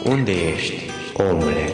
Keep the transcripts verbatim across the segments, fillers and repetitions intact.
Unde ești, omule?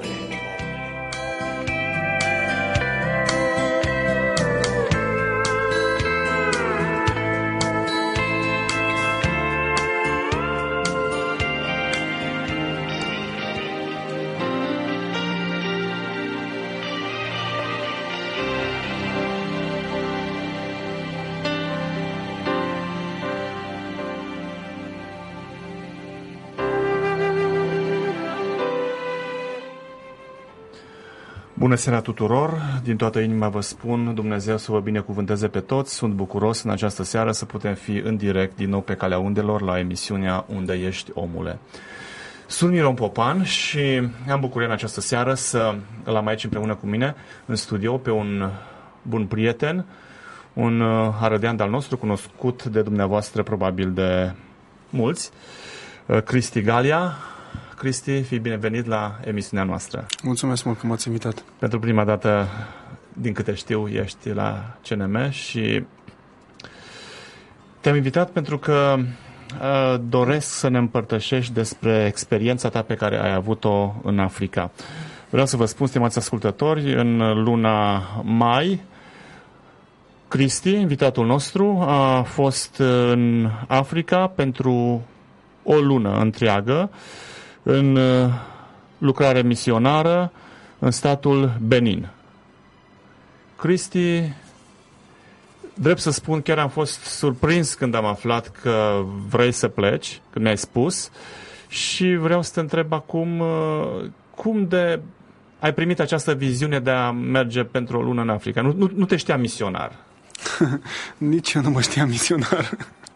Bună seara tuturor! Din toată inima vă spun, Dumnezeu să vă binecuvânteze pe toți. Sunt bucuros în această seară să putem fi în direct din nou pe calea undelor la emisiunea Unde ești, omule. Sunt Miron Popan și am bucuria în această seară să îl am aici împreună cu mine în studio pe un bun prieten, un arădean de-al nostru, cunoscut de dumneavoastră probabil de mulți, Cristi Galia. Cristi, fii binevenit la emisiunea noastră. Mulțumesc mult că m-ați invitat. Pentru prima dată, din câte știu, ești la C N M și te-am invitat pentru că uh, doresc să ne împărtășești despre experiența ta pe care ai avut-o în Africa. Vreau să vă spun, stimați ascultători, în luna mai, Cristi, invitatul nostru, a fost în Africa pentru o lună întreagă, în lucrare misionară în statul Benin. Cristi, drept să spun, chiar am fost surprins când am aflat că vrei să pleci, când mi-ai spus, și vreau să te întreb acum cum de ai primit această viziune de a merge pentru o lună în Africa. Nu, nu, nu te știam misionar. Nici eu nu mă știam misionar.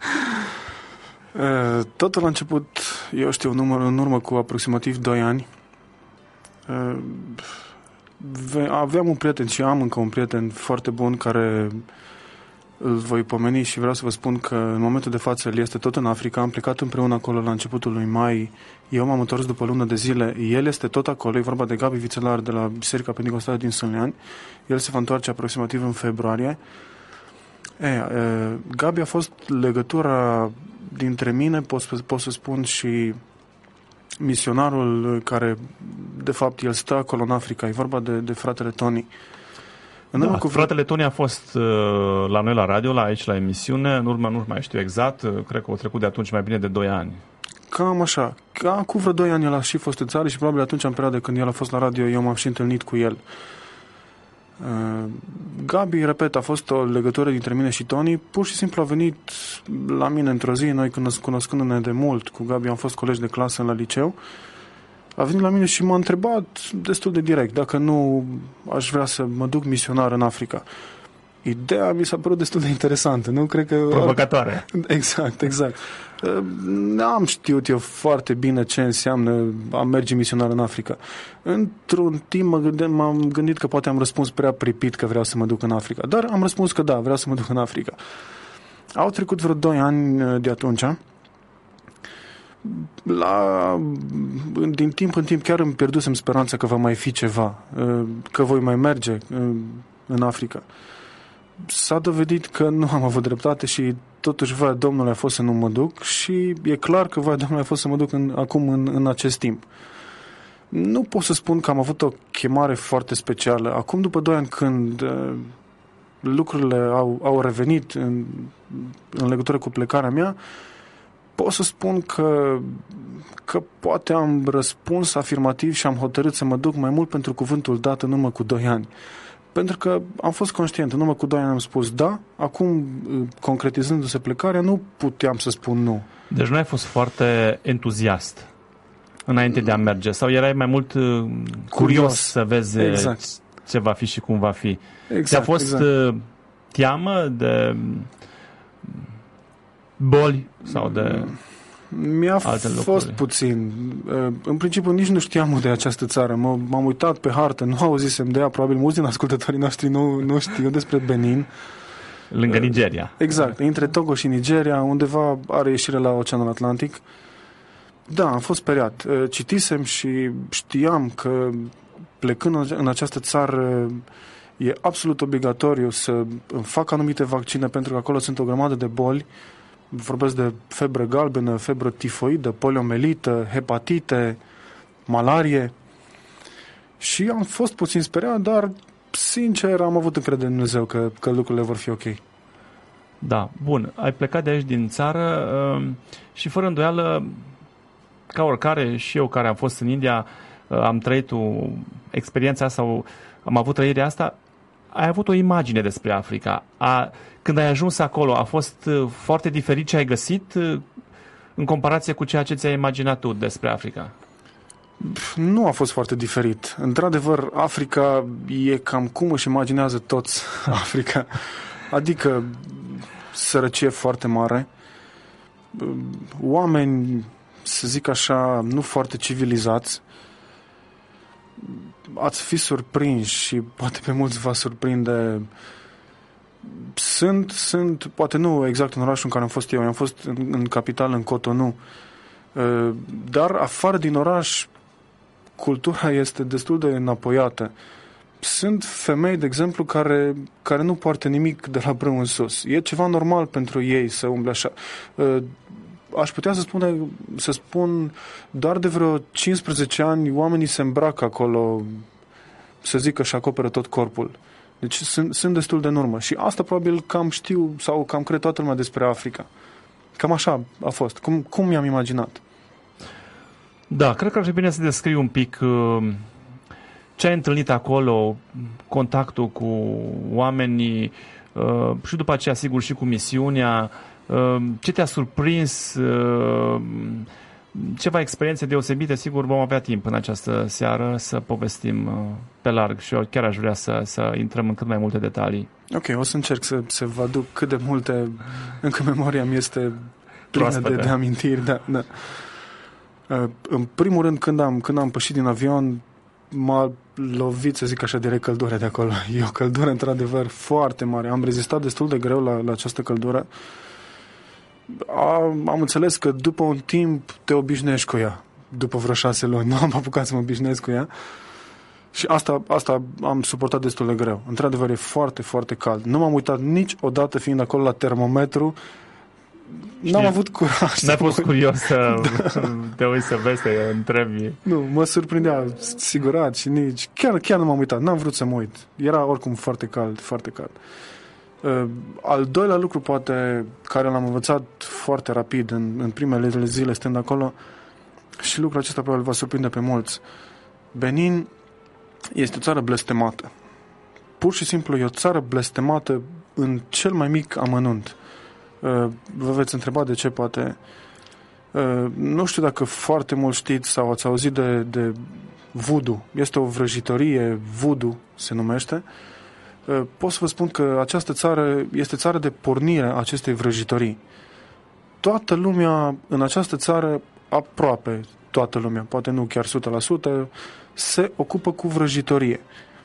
Totul a început, eu știu, în urmă, în urmă cu aproximativ doi ani. Aveam un prieten și am încă un prieten foarte bun care îl voi pomeni și vreau să vă spun că în momentul de față el este tot în Africa. Am plecat împreună acolo la începutul lui mai. Eu m-am întors după o lună de zile. El este tot acolo. E vorba de Gabi Vițelar de la Biserica Pentecostală din Sânleani. El se va întoarce aproximativ în februarie. E, e, Gabi a fost legătura dintre mine, pot, pot să spun, și misionarul care, de fapt, el stă acolo în Africa. E vorba de, de fratele Tony. Da, cu fratele Tony a fost uh, la noi la radio, la aici, la emisiune. În urmă, nu mai știu exact, uh, cred că au trecut de atunci mai bine de doi ani. Cam așa. Ca cu vreo doi ani el a și fost în țară și probabil atunci, în perioada când el a fost la radio, eu m-am și întâlnit cu el. Uh, Gabi, repet, a fost o legătură dintre mine și Tony. Pur și simplu a venit la mine într-o zi, noi cunoscându-ne de mult, cu Gabi am fost colegi de clasă la liceu. A venit la mine și m-a întrebat destul de direct dacă nu aș vrea să mă duc misionar în Africa. Ideea mi s-a părut destul de interesantă, nu? Cred că... Provocatoare. Exact, exact. N-am știut eu foarte bine ce înseamnă a merge misionar în Africa. Într-un timp mă gânde, m-am gândit că poate am răspuns prea pripit că vreau să mă duc în Africa. Dar am răspuns că da, vreau să mă duc în Africa. Au trecut vreo doi ani de atunci. La, din timp în timp chiar îmi pierdusem speranța că va mai fi ceva, că voi mai merge în Africa. S-a dovedit că nu am avut dreptate și totuși voia Domnului a fost să nu mă duc și e clar că voia Domnului a fost să mă duc în, acum în, în acest timp. Nu pot să spun că am avut o chemare foarte specială. Acum, după doi ani, când uh, lucrurile au, au revenit în, în legătură cu plecarea mea, pot să spun că, că poate am răspuns afirmativ și am hotărât să mă duc mai mult pentru cuvântul dat în urmă cu doi ani. Pentru că am fost conștient, în urmă cu doi ani am spus da, acum, concretizându-se plecarea, nu puteam să spun nu. Deci nu ai fost foarte entuziast înainte de a merge, sau erai mai mult curios, curios să vezi exact. Ce va fi și cum va fi. Exact, Ți-a fost exact. teamă de boli sau de... Mi-a fost puțin. În principiu nici nu știam de această țară. M- m-am uitat pe hartă, nu auzisem de ea. Probabil mulți din ascultătorii noștri nu, nu știu despre Benin. Lângă Nigeria. Exact. Între Togo și Nigeria, undeva are ieșire la Oceanul Atlantic. Da, am fost speriat. Citisem și știam că plecând în această țară e absolut obligatoriu să îmi fac anumite vaccine, pentru că acolo sunt o grămadă de boli. Vorbesc de febră galbenă, febră tifoidă, poliomelită, hepatite, malarie. Și am fost puțin speriat, dar sincer am avut încredere în Dumnezeu că, că lucrurile vor fi ok. Da, bun. Ai plecat de aici din țară uh, și fără îndoială, ca oricare, și eu care am fost în India, uh, am trăit o experiența sau am avut trăirea asta, ai avut o imagine despre Africa. A, când ai ajuns acolo, a fost uh, foarte diferit ce ai găsit uh, în comparație cu ceea ce ți-ai imaginat tu despre Africa? Nu a fost foarte diferit. Într-adevăr, Africa e cam cum își imaginează toți Africa. Adică sărăcie foarte mare, oameni, să zic așa, nu foarte civilizați. Ați fi surprinși și poate pe mulți va surprinde. Sunt, sunt, poate nu exact în orașul în care am fost eu, am fost în, în capital, în Cotonou, dar afară din oraș cultura este destul de înapoiată. Sunt femei, de exemplu, care, care nu poartă nimic de la brâu în sus. E ceva normal pentru ei să umble așa. Aș putea să spun, să spun doar de vreo cincisprezece ani oamenii se îmbracă acolo, să zic că își acoperă tot corpul. Deci sunt, sunt destul de în urmă. Și asta probabil cam știu sau cam cred toată lumea despre Africa. Cam așa a fost. Cum, cum mi-am imaginat. Da, cred că ar fi bine să descrii un pic uh, ce ai întâlnit acolo, contactul cu oamenii uh, și după aceea, sigur, și cu misiunea. Uh, ce te-a surprins? Uh, ceva experiențe deosebite, sigur, vom avea timp în această seară să povestim uh, pe larg și eu chiar aș vrea să, să intrăm în cât mai multe detalii. Ok, o să încerc să, să vă aduc cât de multe, încă memoria mi este plină de, de amintiri. Da, da. Uh, în primul rând, când am, când am pășit din avion, m-a lovit, să zic așa, direct căldura de acolo. E o căldură, într-adevăr, foarte mare. Am rezistat destul de greu la, la această căldură. Am, am înțeles că după un timp te obișnuiești cu ea. După vreo șase luni. Nu am apucat să mă obișnuiesc cu ea. Și asta, asta am suportat destul de greu. Într-adevăr, e foarte, foarte cald. Nu m-am uitat niciodată, fiind acolo la termometru. N-am avut curaj. N-ai fost curios să da. te uiți să vezi, să întrebi. Nu, mă surprindea sigurat și nici... Chiar, chiar nu m-am uitat, n-am vrut să mă uit. Era oricum foarte cald, foarte cald. Uh, al doilea lucru, poate, care l-am învățat foarte rapid în, în primele zile stând acolo, și lucrul acesta probabil va surprinde pe mulți. Benin este o țară blestemată. Pur și simplu e o țară blestemată în cel mai mic amănunt. Vă veți întreba de ce, poate. Nu știu dacă foarte mult știți sau ați auzit de, de voodoo. Este o vrăjitorie, voodoo se numește. Pot să vă spun că această țară este țara de pornire a acestei vrăjitorii. Toată lumea în această țară, aproape toată lumea, poate nu chiar o sută la sută, se ocupă cu vrăjitorie.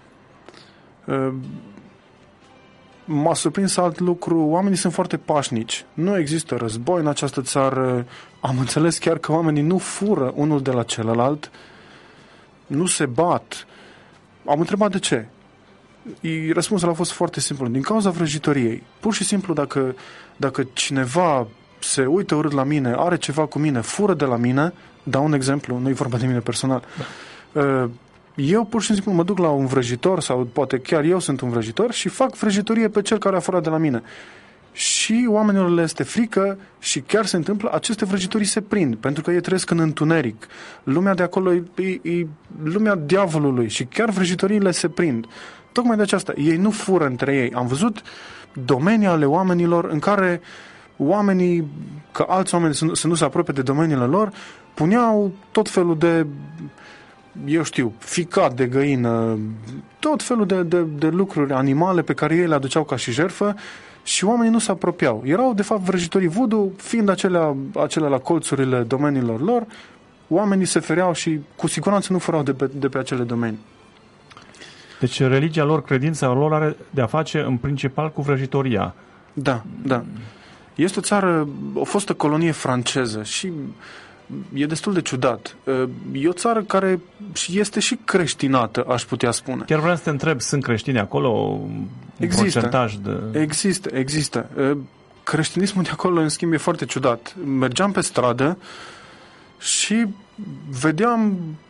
M-a surprins alt lucru, oamenii sunt foarte pașnici. Nu există război în această țară. Am înțeles chiar că oamenii nu fură unul de la celălalt, nu se bat. Am întrebat de ce. Răspunsul a fost foarte simplu. Din cauza vrăjitoriei. Pur și simplu, dacă, dacă cineva se uită urât la mine, are ceva cu mine, fură de la mine, dau un exemplu, nu e vorba de mine personal, da. Eu pur și simplu mă duc la un vrăjitor sau poate chiar eu sunt un vrăjitor și fac vrăjitorie pe cel care a furat de la mine. Și oamenilor le este frică și chiar se întâmplă, aceste vrăjitorii se prind, pentru că ei trăiesc în întuneric. Lumea de acolo e, e, e lumea diavolului și chiar vrăjitoriile se prind. Tocmai de aceasta, ei nu fură între ei. Am văzut domenii ale oamenilor în care oamenii, că alți oameni să nu, să nu se apropie de domeniile lor, puneau tot felul de, eu știu, ficat de găină, tot felul de, de, de lucruri, animale pe care ei le aduceau ca și jertfă și oamenii nu se apropiau. Erau, de fapt, vrăjitorii voodoo, fiind acelea, acelea la colțurile domeniilor lor, oamenii se fereau și cu siguranță nu furau de pe, de pe acele domenii. Deci religia lor, credința lor are de a face în principal cu vrăjitoria. Da, da. Este o țară, o fostă colonie franceză și e destul de ciudat. E o țară care este și creștinată, aș putea spune. Chiar vreau să te întreb, sunt creștini acolo? Un există, procentaj de... Există, există. Creștinismul de acolo, în schimb, e foarte ciudat. Mergeam pe stradă și vedeam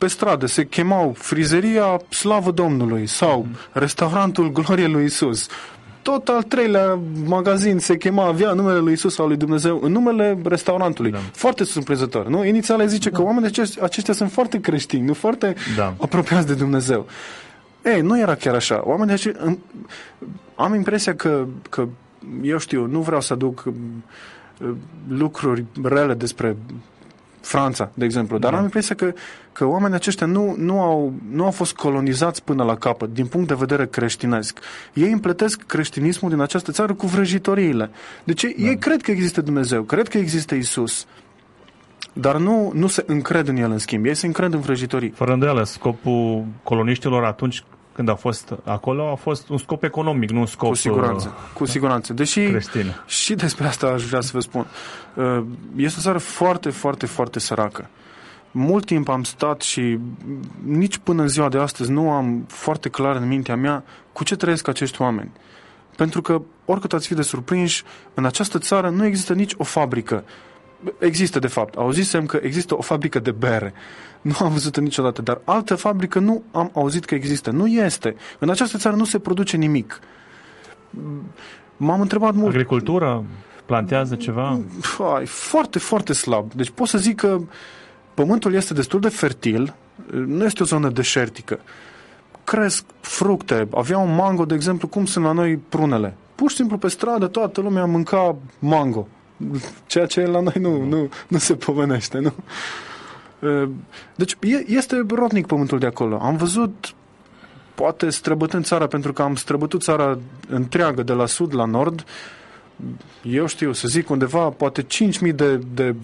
pe stradă se chemau frizeria Slavă Domnului sau restaurantul Glorie lui Isus. Tot al treilea magazin se chema, avea numele lui Isus sau lui Dumnezeu în numele restaurantului. Da. Foarte surprinzător, nu? Inițial zice da. că oamenii aceștia, aceștia sunt foarte creștini, nu foarte da. apropiați de Dumnezeu. Ei, nu era chiar așa. Oamenii aceștia, am impresia că, că, eu știu, nu vreau să aduc lucruri rele despre Franța, de exemplu, dar da. am impresia că, că oamenii aceștia nu, nu, au, nu au fost colonizați până la capăt, din punct de vedere creștinesc. Ei împletesc creștinismul din această țară cu vrăjitoriile. Deci da. ei cred că există Dumnezeu, cred că există Isus, dar nu, nu se încred în el, în schimb. Ei se încred în vrăjitorii. Fără îndoială, scopul coloniștilor atunci când a fost acolo a fost un scop economic, nu un scop cu siguranță, cu siguranță. Deși creștin. Și despre asta aș vrea să vă spun. Este o țară foarte, foarte, foarte săracă. Mult timp am stat și nici până în ziua de astăzi nu am foarte clar în mintea mea cu ce trăiesc acești oameni. Pentru că, oricât ați fi de surprinși, în această țară nu există nici o fabrică. Există, de fapt. Auzisem că există o fabrică de bere. Nu am văzut-o niciodată, dar altă fabrică nu am auzit că există. Nu este. În această țară nu se produce nimic. M-am întrebat mult. Agricultura? Plantează ceva? Ai, foarte, foarte slab. Deci pot să zic că pământul este destul de fertil. Nu este o zonă deșertică. Cresc fructe. Avea un mango, de exemplu, cum sunt la noi prunele. Pur și simplu pe stradă toată lumea mânca mango. Ceea ce la noi nu, nu, nu se pomenește, nu? Deci este rodnic pământul de acolo. Am văzut, poate străbătând țara, pentru că am străbătut țara întreagă de la sud la nord, eu știu, să zic undeva, poate cinci mii de de,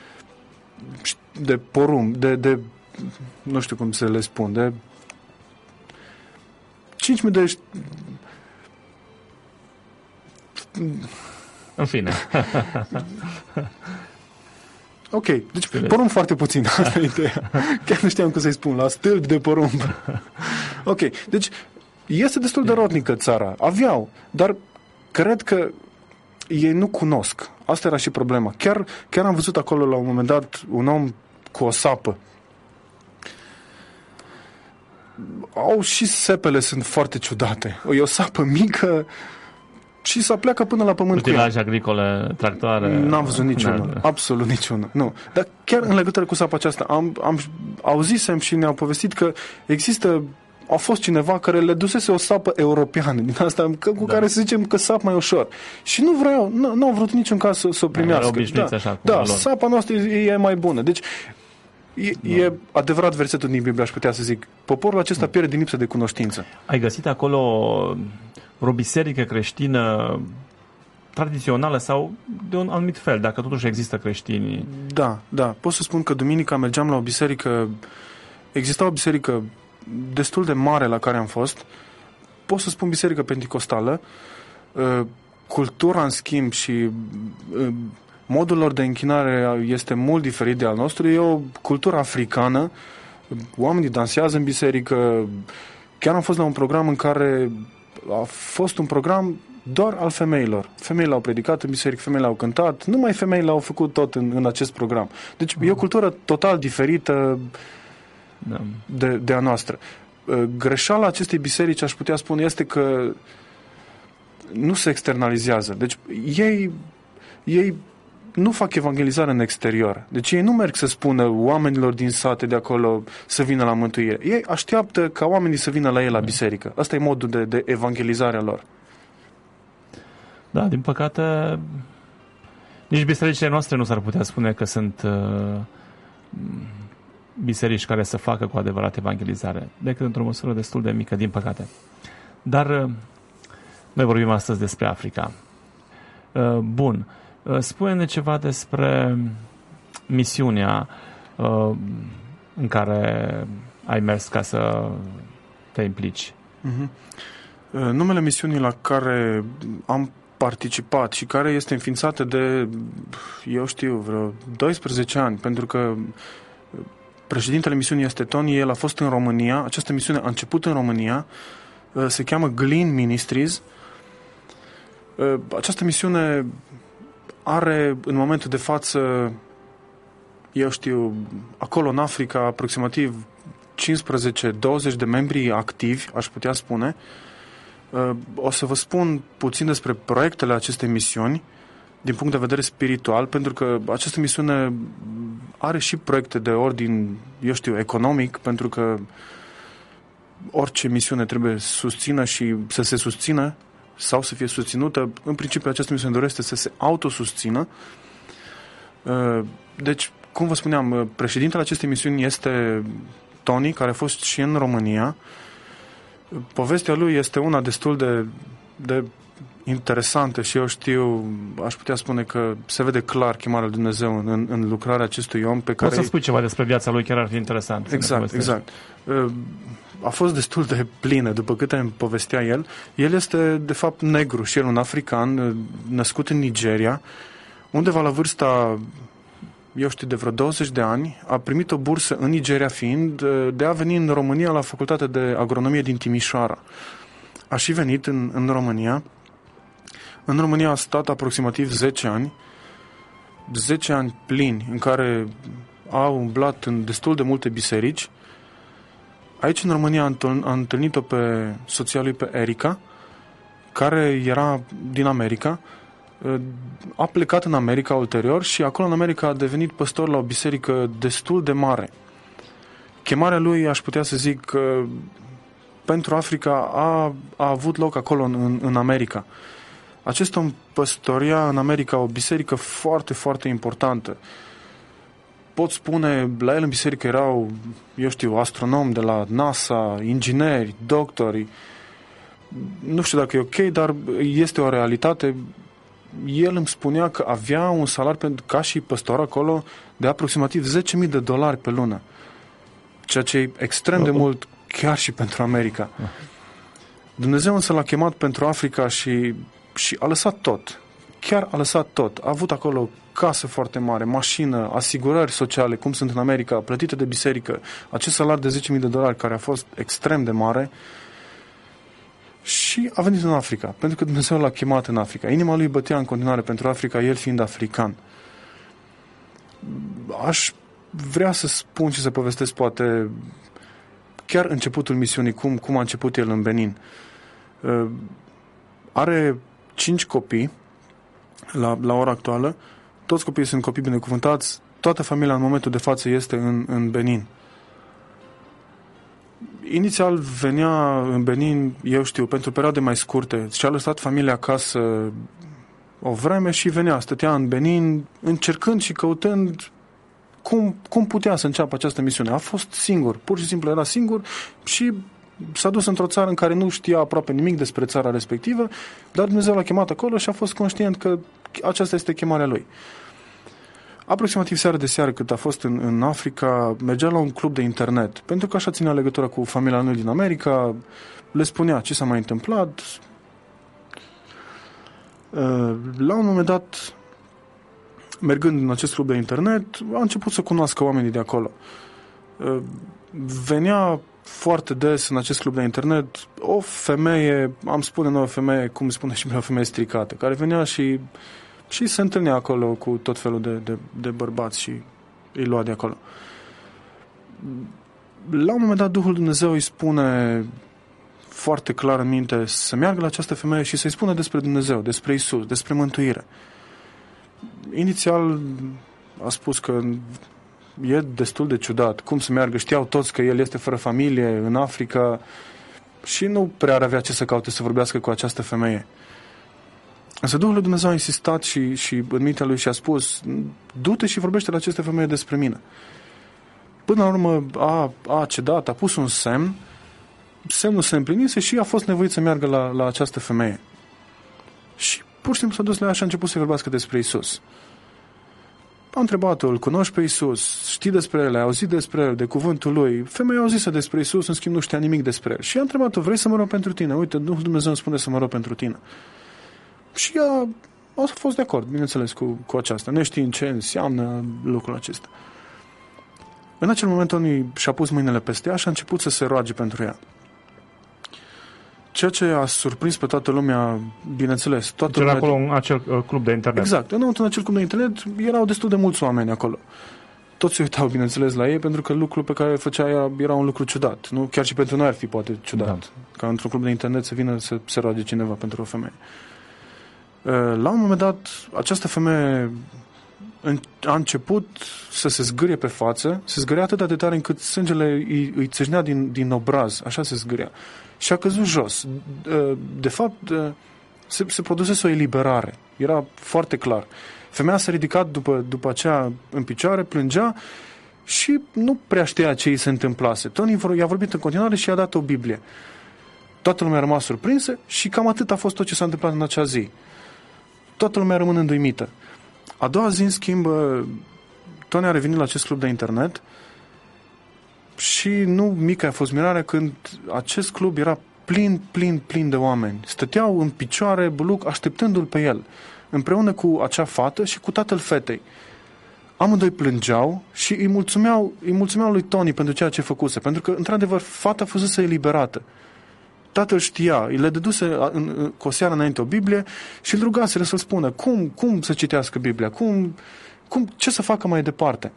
de porumb, de, de nu știu cum să le spun, de cinci mii de în fine. Ok, deci porumb foarte puțin, asta e ideea. Chiar nu știam cum să-i spun, la stâlp de porumb. Ok, deci este destul de rodnică țara. Aveau, dar cred că ei nu cunosc. Asta era și problema. Chiar, chiar am văzut acolo la un moment dat un om cu o sapă. Au și sepele sunt foarte ciudate. E o sapă mică și să pleacă până la pământ. Utilaje agricole, tractoare. N-am văzut niciunul, absolut niciunul. Nu. Dar chiar în legătură cu sapa aceasta, am, am auzisem și ne-au povestit că există, a fost cineva care le dusese o sapă europeană, din asta, că, cu da. care să zicem că sap mai ușor. Și nu vreau, nu, nu au vrut niciun caz să, să o primească. Da, da, așa, da sapa noastră e, e mai bună. Deci, E, no. e adevărat versetul din Biblie, aș putea să zic. Poporul acesta no. pierde din lipsă de cunoștință. Ai găsit acolo o biserică creștină tradițională sau de un anumit fel, dacă totuși există creștini? Da, da. Pot să spun că duminica mergeam la o biserică, exista o biserică destul de mare la care am fost. Pot să spun biserică penticostală. Cultura, în schimb, și modul lor de închinare este mult diferit de al nostru. E o cultură africană. Oamenii dansează în biserică. Chiar am fost la un program în care a fost un program doar al femeilor. Femeile au predicat în biserică, femeile au cântat. Numai femeile au făcut tot în, în acest program. Deci uh-huh. e o cultură total diferită da. de, de a noastră. Greșeala acestei biserici, aș putea spune, este că nu se externalizează. Deci ei, ei nu fac evangelizare în exterior. Deci ei nu merg să spună oamenilor din sate de acolo să vină la mântuire. Ei așteaptă ca oamenii să vină la ei la biserică. Asta e modul de, de evangelizare a lor. Da, din păcate nici bisericile noastre nu s-ar putea spune că sunt uh, biserici care să facă cu adevărat evangelizare, decât într-o măsură destul de mică, din păcate. Dar uh, noi vorbim astăzi despre Africa. Uh, bun. Spune-ne ceva despre misiunea uh, în care ai mers ca să te implici. Uh-huh. Numele misiunii la care am participat și care este înființată de, eu știu, vreo doisprezece ani, pentru că președintele misiunii este Tony, el a fost în România, această misiune a început în România, se cheamă Glean Ministries. Această misiune are în momentul de față, eu știu, acolo în Africa, aproximativ cincisprezece douăzeci de membri activi, aș putea spune. O să vă spun puțin despre proiectele acestei misiuni din punct de vedere spiritual, pentru că această misiune are și proiecte de ordin, eu știu, economic, pentru că orice misiune trebuie susțină și să se susțină sau să fie susținută. În principiu, această misiune dorește să se autosusțină. Deci, cum vă spuneam, președintele acestei misiuni este Tony, care a fost și în România. Povestea lui este una destul de, de interesantă și eu știu, aș putea spune că se vede clar chemarea lui Dumnezeu în, în lucrarea acestui om pe care... Poți să spui ceva despre viața lui, chiar ar fi interesant. Exact, exact. A fost destul de plină, după câte îmi povestea el. El este, de fapt, negru și el un african, născut în Nigeria, undeva la vârsta, eu știu, de vreo douăzeci de ani, a primit o bursă în Nigeria fiind de a veni în România la Facultatea de Agronomie din Timișoara. A și venit în, în România. În România a stat aproximativ zece ani, zece ani plini, în care a umblat în destul de multe biserici. Aici, în România, a întâlnit-o pe soția lui, pe Erica, care era din America. A plecat în America ulterior și acolo în America a devenit păstor la o biserică destul de mare. Chemarea lui, aș putea să zic, că pentru Africa a, a avut loc acolo în, în America. Acest om păstoria în America o biserică foarte, foarte importantă. Pot spune, la el în biserică erau, eu știu, astronomi de la NASA, ingineri, doctori. Nu știu dacă e ok, dar este o realitate. El îmi spunea că avea un salariu ca și păstor acolo de aproximativ zece mii de dolari pe lună. Ceea ce e extrem de mult chiar și pentru America. Dumnezeu însă l-a chemat pentru Africa și, și a lăsat tot. Chiar a lăsat tot. A avut acolo casă foarte mare, mașină, asigurări sociale, cum sunt în America, plătite de biserică. Acest salariu de zece mii de dolari, care a fost extrem de mare, și a venit în Africa, pentru că Dumnezeu l-a chemat în Africa. Inima lui bătea în continuare pentru Africa, el fiind african. Aș vrea să spun și să povestesc, poate, chiar începutul misiunii, cum, cum a început el în Benin. Uh, are cinci copii la, la ora actuală. Toți copiii sunt copii binecuvântați. Toată familia în momentul de față este în, în Benin. Inițial venea în Benin, eu știu, pentru perioade mai scurte. Și-a lăsat familia acasă o vreme și venea, stătea în Benin, încercând și căutând cum, cum putea să înceapă această misiune. A fost singur, pur și simplu era singur și s-a dus într-o țară în care nu știa aproape nimic despre țara respectivă, dar Dumnezeu l-a chemat acolo și a fost conștient că aceasta este chemarea lui. Aproximativ seară de seară, cât a fost în, în Africa, mergea la un club de internet, pentru că așa ținea legătura cu familia lui din America, le spunea ce s-a mai întâmplat. La un moment dat, mergând în acest club de internet, a început să cunoască oamenii de acolo. Venea foarte des în acest club de internet o femeie, am spune noi o femeie, cum spune și o femeie stricată, care venea și și se întâlnea acolo cu tot felul de, de, de bărbați și îi lua de acolo. La un moment dat, Duhul Dumnezeu îi spune foarte clar în minte să meargă la această femeie și să-i spună despre Dumnezeu, despre Isus, despre mântuire. Inițial a spus că e destul de ciudat. Cum să meargă? Știau toți că el este fără familie în Africa și nu prea ar avea ce să caute să vorbească cu această femeie. Însă Duhul lui Dumnezeu a insistat și, și în mintea lui și a spus: du-te și vorbește la aceste femeie despre mine. Până la urmă a, a cedat, a pus un semn, semnul se împlinise și a fost nevoit să meargă la, la această femeie. Și pur și simplu s-a dus la ea și a început să vorbească despre Isus. A întrebat-o: îl cunoști pe Isus? Știi despre el? Ai auzit despre el, de cuvântul lui? Femeia a auzit despre Isus, în schimb nu știa nimic despre el. Și a întrebat-o: vrei să mă rog pentru tine? Uite, Duhul Dumnezeu îmi spune să mă rog pentru tine. Și ea a fost de acord, bineînțeles, cu, cu aceasta, neștiind ce înseamnă lucrul acesta. În acel moment, Tony și-a pus mâinile peste ea și a început să se roage pentru ea. Ceea ce a surprins pe toată lumea, bineînțeles. Toată Era lumea... acolo în acel uh, club de internet. Exact. Înăuntru, în acel club de internet, erau destul de mulți oameni acolo. toți se uitau, bineînțeles, la ei, pentru că lucrul pe care făcea ea era un lucru ciudat. Nu? Chiar și pentru noi ar fi poate ciudat. Da. Ca într-un club de internet să vină să se roage cineva pentru o femeie. La un moment dat, această femeie a început să se zgârie pe față, se zgâria atât de tare încât sângele îi, îi țâșnea din, din obraz, așa se zgâria. Și a căzut jos. De fapt, se, se produsese o eliberare. Era foarte clar. Femeia s-a ridicat după, după aceea în picioare, plângea și nu prea știa ce îi se întâmplase. Tony i-a vorbit în continuare și i-a dat o Biblie. Toată lumea a rămas surprinsă și cam atât a fost tot ce s-a întâmplat în acea zi. Toată lumea rămâne înduimită. A doua zi, în schimb, Tony a revenit la acest club de internet și nu mică a fost mirarea când acest club era plin, plin, plin de oameni. Stăteau în picioare, buluc, așteptându-l pe el, împreună cu acea fată și cu tatăl fetei. Amândoi plângeau și îi mulțumeau, îi mulțumeau lui Tony pentru ceea ce făcuse, pentru că, într-adevăr, fata fusese eliberată. Tatăl știa, îi le dăduse în, cu o seară înainte o Biblie și îl rugaseră să-l spună cum, cum să citească Biblia, cum, cum, ce să facă mai departe.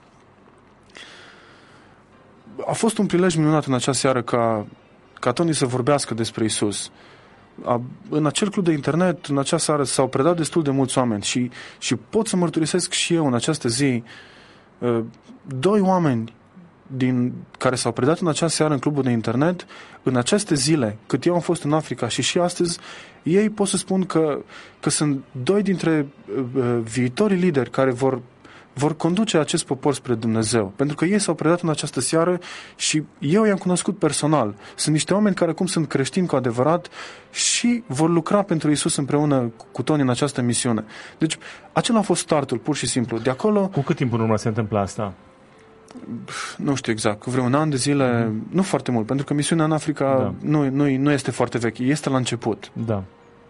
A fost un prilej minunat în acea seară ca, ca Tony să vorbească despre Isus. A, în acel club de internet, în acea seară, s-au predat destul de mulți oameni și, și pot să mărturisesc și eu în această zi doi oameni din care s-au predat în acea seară în clubul de internet, în aceste zile, cât eu am fost în Africa și și astăzi, ei pot să spun că, că sunt doi dintre uh, viitorii lideri care vor, vor conduce acest popor spre Dumnezeu. Pentru că ei s-au predat în această seară și eu i-am cunoscut personal. Sunt niște oameni care acum sunt creștini cu adevărat și vor lucra pentru Isus împreună cu Tony în această misiune. Deci, acela a fost startul, pur și simplu. De acolo... Cu cât timp în urmă se întâmplă asta? Nu știu exact, cu vreo un an de zile, mm. nu foarte mult, pentru că misiunea în Africa da. nu, nu, nu este foarte veche, este la început. Da.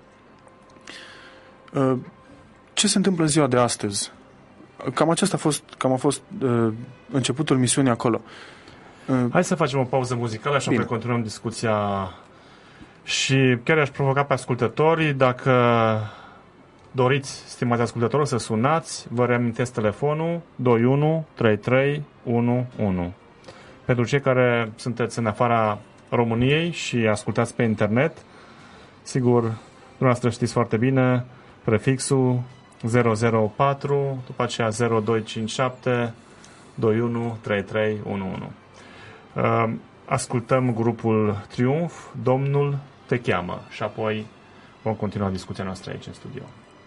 Ce se întâmplă în ziua de astăzi? Cam acesta a fost, cam a fost uh, începutul misiunii acolo. Uh, Hai să facem o pauză muzicală, așa că continuăm discuția și chiar aș provoca pe ascultătorii, dacă doriți, stimați ascultători, să sunați, vă reamintesc telefonul doi unu trei trei unu unu. Pentru cei care sunteți în afara României și ascultați pe internet, sigur, dumneavoastră știți foarte bine prefixul zero zero patru, după aceea zero doi cinci șapte doi unu trei trei unu unu. Ascultăm grupul Triumf, Domnul te cheamă, și apoi vom continua discuția noastră aici în studio.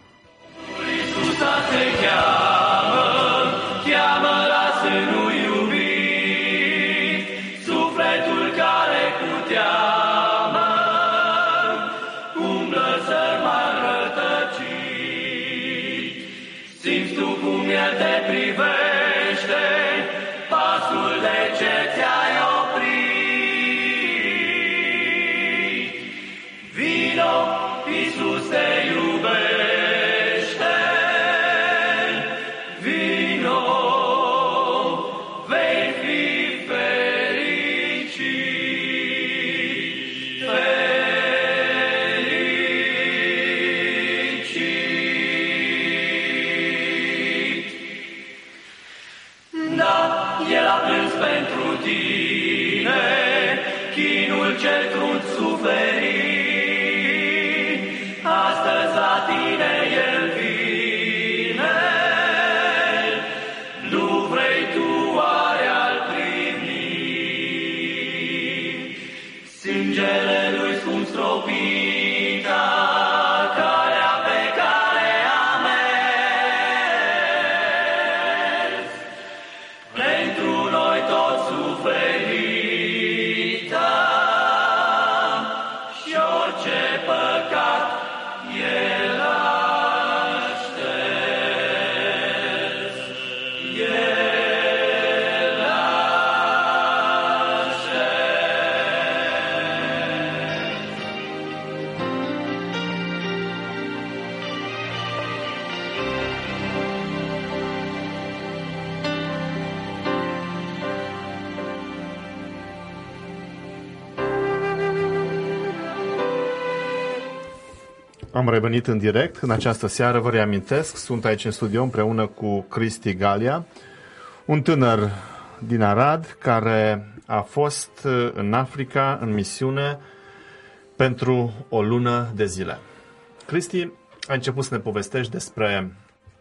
Te cheamă, cheamă la sânul iubit, sufletul care cu teamă umblă să-l mai rătăcit. Simți tu cum el te privește, pasul de ce ți-ai oprit. Vino, Iisus te iubește. Cel crunt suferit, astăzi la tine el vine. Nu vrei tu oare al primi? Sângele lui scump stropit, calea pe care a mers, pentru noi tot suferit. Am revenit în direct în această seară, vă reamintesc, sunt aici în studio împreună cu Cristi Galia, un tânăr din Arad care a fost în Africa în misiune pentru o lună de zile. Cristi, ai început să ne povestești despre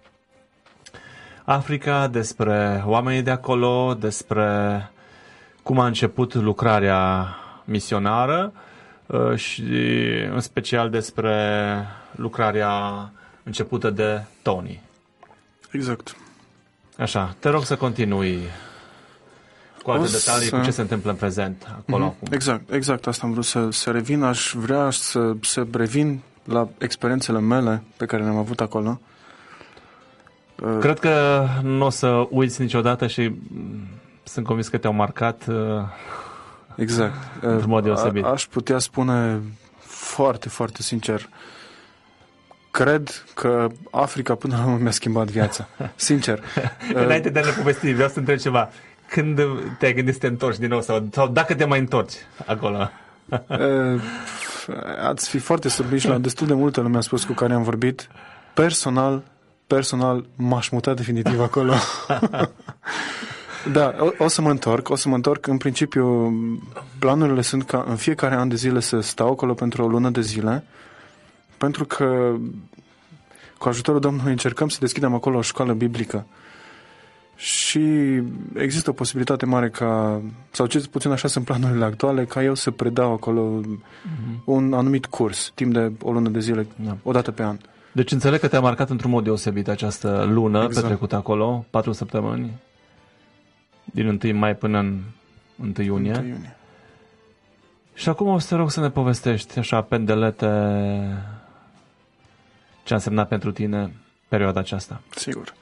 Africa, despre oamenii de acolo, despre cum a început lucrarea misionară și în special despre lucrarea începută de Tony. Exact. Așa, te rog să continui cu alte O detalii, să... cu ce se întâmplă în prezent acolo. Mm-hmm. Acum. Exact, exact, asta am vrut să, să revin. Aș vrea să, să revin la experiențele mele pe care le-am avut acolo. Cred că nu o să uiți niciodată și sunt convins că te-au marcat exact. într-un mod deosebit. A, aș putea spune foarte, foarte sincer, cred că Africa până la urmă mi-a schimbat viața. Sincer. Înainte de a ne povesti, vreau să întreb ceva. Când te-ai gândit să te întorci din nou sau, sau dacă te mai întorci acolo? Ați fi foarte surprinși, la destul de multă lume a spus cu care am vorbit. Personal, personal m-aș muta definitiv acolo. Da, o, o să mă întorc, o să mă întorc. În principiu, planurile sunt ca în fiecare an de zile să stau acolo pentru o lună de zile, pentru că cu ajutorul Domnului încercăm să deschidem acolo o școală biblică. Și există o posibilitate mare ca, sau cel puțin așa sunt planurile actuale, ca eu să predau acolo mm-hmm. un anumit curs, timp de o lună de zile, da. O dată pe an. Deci înțeleg că te-a marcat într-un mod deosebit această lună exact. Petrecută acolo, patru săptămâni, din întâi mai până în întâi iunie. întâi iunie. Și acum o să te rog să ne povestești, așa, pendelete, ce a însemnat pentru tine perioada aceasta. Sigur.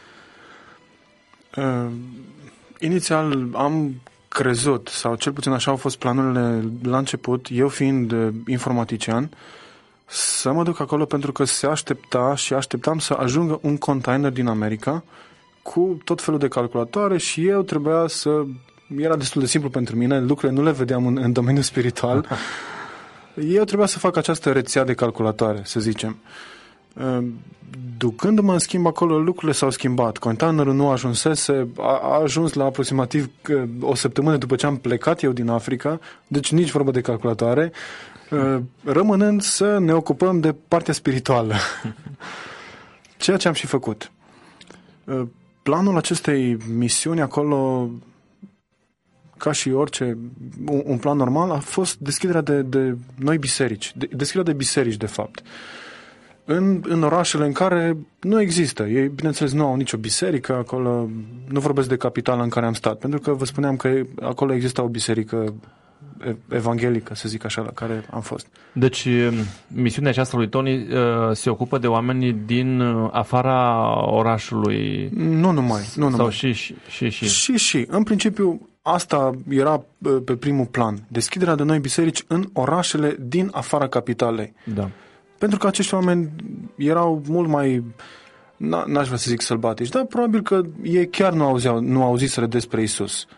Uh, inițial am crezut, sau cel puțin așa au fost planurile la început, eu fiind uh, informatician, să mă duc acolo pentru că se aștepta și așteptam să ajungă un container din America cu tot felul de calculatoare și eu trebuia să... Era destul de simplu pentru mine, lucrurile nu le vedeam în, în domeniul spiritual. Eu trebuia să fac această rețea de calculatoare, să zicem. Ducându-mă în schimb acolo, lucrurile s-au schimbat. Containerul nu ajunsese, a, a ajuns la aproximativ o săptămână după ce am plecat eu din Africa, deci nici vorba de calculatoare, rămânând să ne ocupăm de partea spirituală. Ceea ce am și făcut. Planul acestei misiuni acolo, ca și orice, un, un plan normal, a fost deschiderea de, de noi biserici. De, deschiderea de biserici, de fapt. În, în orașele în care nu există. Ei, bineînțeles, nu au nicio biserică acolo. Nu vorbesc de capitala în care am stat, pentru că vă spuneam că acolo există o biserică evanghelică, să zic așa, la care am fost. Deci, misiunea aceasta lui Tony uh, se ocupă de oamenii din afara orașului? Nu numai. Nu numai. Sau și și, și și? Și și. În principiu, asta era pe primul plan. Deschiderea de noi biserici în orașele din afara capitalei. Da. Pentru că acești oameni erau mult mai, n-aș vrea să zic sălbatici, dar probabil că ei chiar nu auzeau, nu auziseră despre Isus.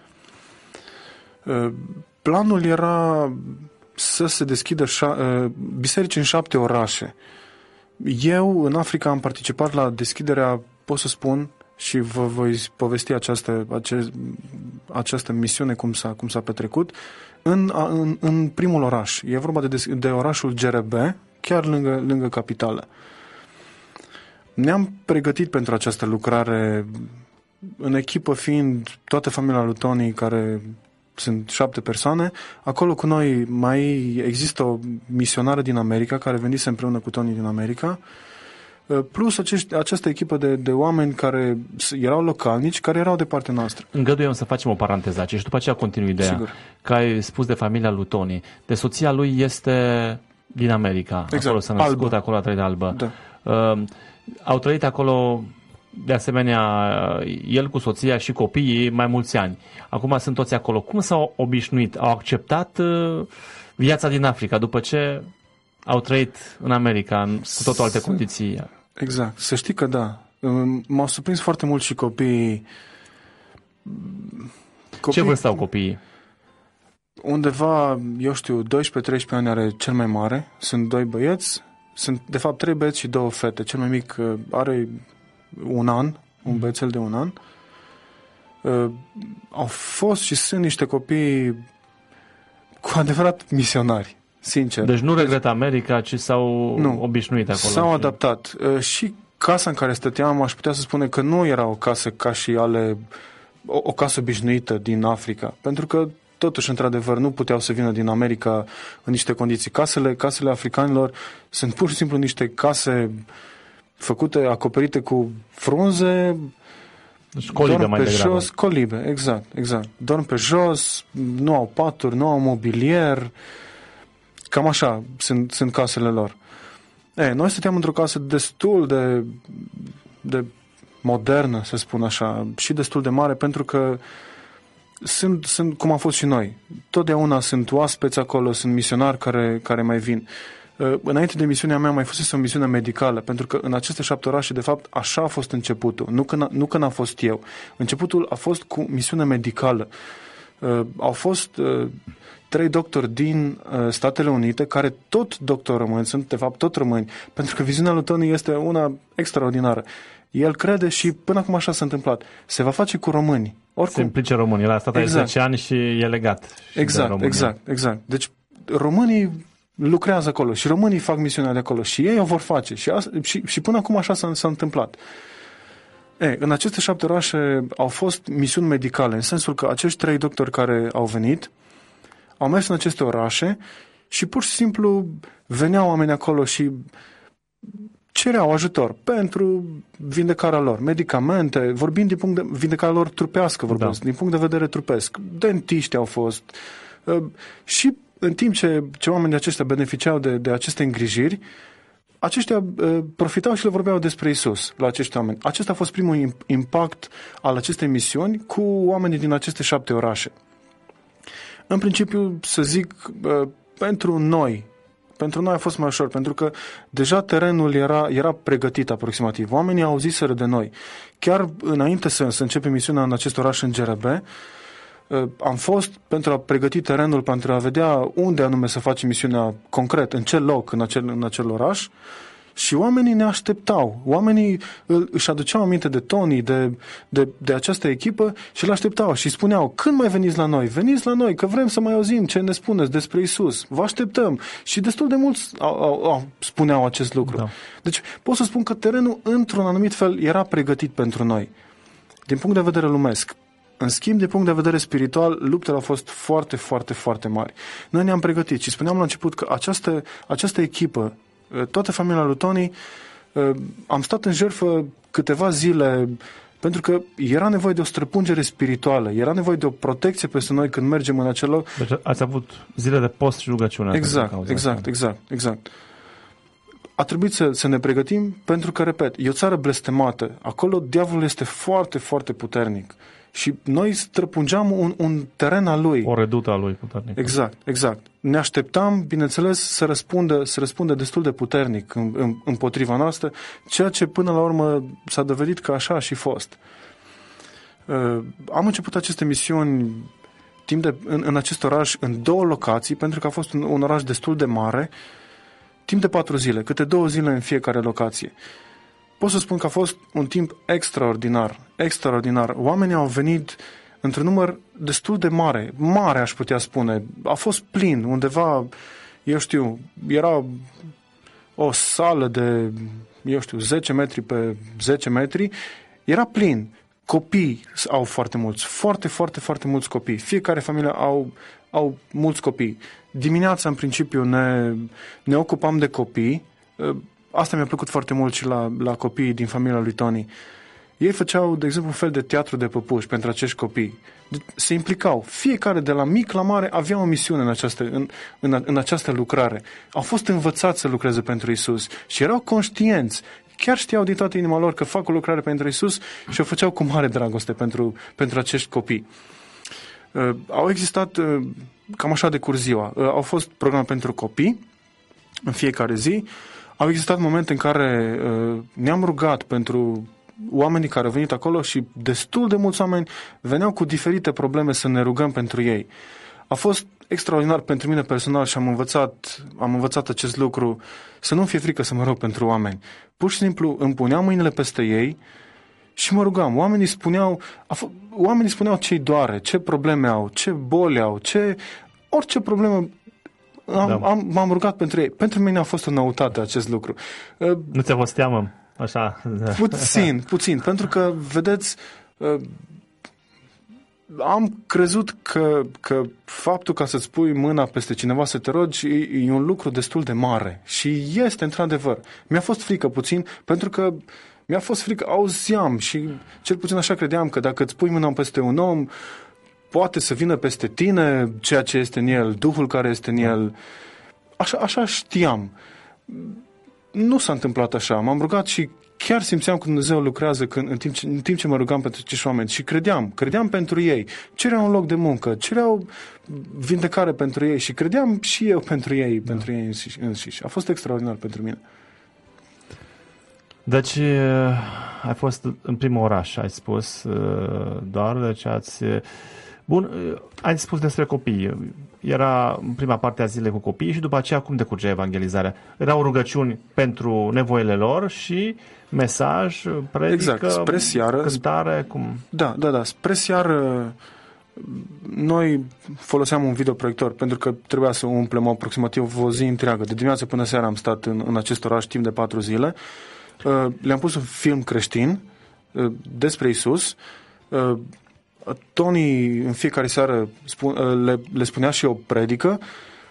Planul era să se deschidă șa- biserici în șapte orașe. Eu, în Africa, am participat la deschiderea, pot să spun, și vă voi povesti această, ace, această misiune, cum s-a, cum s-a petrecut, în, în, în primul oraș. E vorba de, de orașul Gerebe, chiar lângă, lângă capitală. Ne-am pregătit pentru această lucrare, în echipă fiind toată familia lui Tony, care sunt șapte persoane. Acolo cu noi mai există o misionară din America, care venise împreună cu Tony din America, plus acești, această echipă de, de oameni care erau localnici, care erau de partea noastră. Îngăduiem să facem o paranteză aici și după aceea continui ideea. Sigur. Că ai spus de familia lui Tony. De soția lui este din America. Exact. Acolo s-a născut, acolo a trăit albă. Da. Uh, au trăit acolo, de asemenea, el cu soția și copiii mai mulți ani. Acum sunt toți acolo. Cum s-au obișnuit? Au acceptat uh, viața din Africa după ce au trăit în America în, cu totul alte condiții? Exact. Să știi că da. M-au surprins foarte mult și copiii. Copii... Ce vârstă au copiii? Undeva, eu știu, doisprezece treisprezece ani are cel mai mare. Sunt doi băieți. Sunt, de fapt, trei băieți și două fete. Cel mai mic are un an, un băiețel de un an. uh, au fost și sunt niște copii cu adevărat misionari, sincer. Deci nu regretă America, ci s-au nu. obișnuit acolo. S-au adaptat. Uh, și casa în care stăteam, aș putea să spune că nu era o casă ca și ale, o, o casă obișnuită din Africa, pentru că totuși, într-adevăr, nu puteau să vină din America în niște condiții. Casele, casele africanilor sunt pur și simplu niște case făcute, acoperite cu frunze, deci colibe mai pe degrabă. jos, colibe, exact, exact. Dorm pe jos, nu au paturi, nu au mobilier, cam așa sunt, sunt casele lor. E, noi stăteam într-o casă destul de, de modernă, să spun așa, și destul de mare, pentru că sunt, sunt cum am fost și noi. Totdeauna sunt oaspeți acolo, sunt misionari care, care mai vin. Înainte de misiunea mea mai fusese o misiune medicală, pentru că în aceste șapte orașe, de fapt, așa a fost începutul. Nu când, a, nu când a fost eu. Începutul a fost cu misiune medicală. Uh, au fost uh, trei doctori din uh, Statele Unite, care tot doctori români, sunt de fapt tot români, pentru că viziunea lui Tony este una extraordinară. El crede și până acum așa s-a întâmplat. Se va face cu români. Oricum. Se implice românii. El a stat aici zece ani și e legat. Exact, exact, exact. Deci românii lucrează acolo și românii fac misiunea de acolo și ei o vor face și, a, și, și până acum așa s-a, s-a întâmplat. E, în aceste șapte orașe au fost misiuni medicale, în sensul că acești trei doctori care au venit au mers în aceste orașe și pur și simplu veneau oameni acolo și cereau ajutor pentru vindecarea lor, medicamente, vorbind din punct de vindecarea lor trupească, vorbesc, da. Din punct de vedere trupesc. Dentiști au fost uh, și în timp ce, ce oamenii aceștia beneficiau de, de aceste îngrijiri, aceștia uh, profitau și le vorbeau despre Isus la acești oameni. Acesta a fost primul impact al acestei misiuni cu oamenii din aceste șapte orașe. În principiu, să zic, uh, pentru noi, pentru noi a fost mai ușor, pentru că deja terenul era, era pregătit aproximativ. Oamenii auziseră de noi. Chiar înainte să, să începem misiunea în acest oraș, în G R B, am fost pentru a pregăti terenul, pentru a vedea unde anume să facem misiunea concret, în ce loc, în acel, în acel oraș, și oamenii ne așteptau. Oamenii își aduceau aminte de Tony, de, de, de această echipă și îl așteptau și spuneau: când mai veniți la noi? Veniți la noi, că vrem să mai auzim ce ne spuneți despre Isus. Vă așteptăm. Și destul de mulți au, au, au, spuneau acest lucru. Da. Deci pot să spun că terenul, într-un anumit fel, era pregătit pentru noi. Din punct de vedere lumesc. În schimb, din punct de vedere spiritual, luptele au fost foarte, foarte, foarte mari. Noi ne-am pregătit și spuneam la început că această, această echipă, toată familia lui Tony, am stat în jertfă câteva zile pentru că era nevoie de o străpungere spirituală, era nevoie de o protecție peste noi când mergem în acel loc. Deci ați avut zile de post și rugăciune. Exact, exact, exact, exact. A trebuit să, să ne pregătim pentru că, repet, e o țară blestemată. Acolo diavolul este foarte, foarte puternic. Și noi străpungeam un, un teren al lui. O redută a lui puternic. Exact, exact. Ne așteptam, bineînțeles, să răspundă, să răspundă destul de puternic în, în, împotriva noastră, ceea ce până la urmă s-a dovedit că așa a și fost. Uh, am început aceste misiuni timp de, în, în acest oraș, în două locații, pentru că a fost un, un oraș destul de mare, timp de patru zile, câte două zile în fiecare locație. Pot să spun că a fost un timp extraordinar, extraordinar. Oamenii au venit într-un număr destul de mare, mare aș putea spune. A fost plin, undeva, eu știu, era o sală de, eu știu, zece metri pe zece metri, era plin. Copii au foarte mulți, foarte, foarte, foarte mulți copii. Fiecare familie au, au mulți copii. Dimineața, în principiu, ne, ne ocupam de copii. Asta mi-a plăcut foarte mult și la, la copiii din familia lui Tony. Ei făceau, de exemplu, un fel de teatru de păpuși pentru acești copii. Se implicau. Fiecare, de la mic la mare, avea o misiune în această, în, în, în această lucrare. Au fost învățați să lucreze pentru Isus și erau conștienți. Chiar știau din toată inima lor că fac o lucrare pentru Isus și o făceau cu mare dragoste pentru, pentru acești copii. Uh, au existat, uh, cam așa de curs ziua, uh, au fost programe pentru copii în fiecare zi. Au existat momente în care uh, ne-am rugat pentru oamenii care au venit acolo și destul de mulți oameni veneau cu diferite probleme să ne rugăm pentru ei. A fost extraordinar pentru mine personal și am învățat, am învățat acest lucru, să nu fie frică să mă rog pentru oameni. Pur și simplu îmi puneam mâinile peste ei și mă rugam. Oamenii spuneau, a f- oamenii spuneau ce-i doare, ce probleme au, ce boli au, ce... orice problemă. Am, Da. am, m-am rugat pentru ei. Pentru mine a fost o noutate acest lucru. Uh, Nu ți-a fost teamă? Așa. Puțin, puțin. Pentru că, vedeți, uh, am crezut că, că faptul ca să-ți pui mâna peste cineva să te rogi e, e un lucru destul de mare. Și este, într-adevăr. Mi-a fost frică puțin, pentru că mi-a fost frică, auzeam și cel puțin așa credeam că dacă îți pui mâna peste un om, poate să vină peste tine ceea ce este în el, Duhul care este în el. Așa, așa știam. Nu s-a întâmplat așa. M-am rugat și chiar simțeam că Dumnezeu lucrează când, în, timp ce, în timp ce mă rugam pentru acești oameni și credeam, credeam pentru ei. Cereau un loc de muncă, cereau vindecare pentru ei și credeam și eu pentru ei, da. pentru ei înșiși, înșiși. A fost extraordinar pentru mine. Deci ai fost în primul oraș, ai spus doar, deci ați... Bun, ai spus despre copii. Era în prima parte a zilei cu copii și după aceea cum decurgea evangelizarea? Erau rugăciuni pentru nevoile lor și mesaj, predică, exact, spre seară, cântare, cum? Da, da, da. Spre seară noi foloseam un videoproiector pentru că trebuia să umplem aproximativ o zi întreagă. De dimineață până seara am stat în, în acest oraș timp de patru zile. Le-am pus un film creștin despre Isus. Tony în fiecare seară spun, le, le spunea și o predică.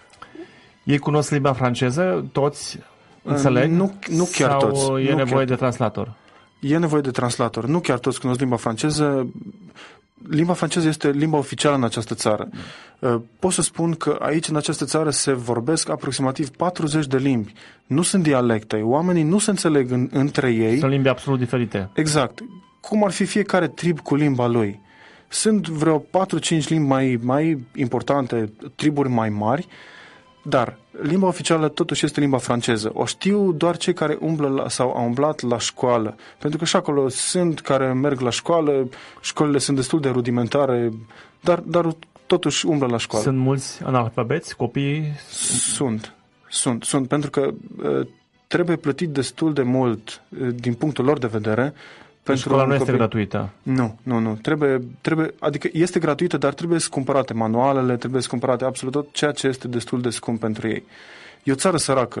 Ei cunosc limba franceză? Toți înțeleg? Nu, nu chiar sau toți. e nu nevoie chiar de translator? E nevoie de translator. Nu chiar toți cunosc limba franceză. Limba franceză este limba oficială în această țară. Pot să spun că aici, în această țară, se vorbesc aproximativ patruzeci de limbi. Nu sunt dialecte. Oamenii nu se înțeleg în, între ei. Sunt limbi absolut diferite. Exact. Cum ar fi fiecare trib cu limba lui. Sunt vreo patru-cinci limbi mai, mai importante, triburi mai mari, dar limba oficială totuși este limba franceză. O știu doar cei care umblă la, sau au umblat la școală. Pentru că și acolo sunt care merg la școală, școlile sunt destul de rudimentare, dar, dar totuși umblă la școală. Sunt mulți analfabeți, copii? Sunt, sunt, sunt, pentru că uh, trebuie plătit destul de mult uh, din punctul lor de vedere. Școala nu este gratuită. Nu, nu, nu. Trebuie, trebuie, adică este gratuită, dar trebuie să cumpărate manualele, trebuie să cumpărate absolut tot ceea ce este destul de scump pentru ei. E o țară săracă.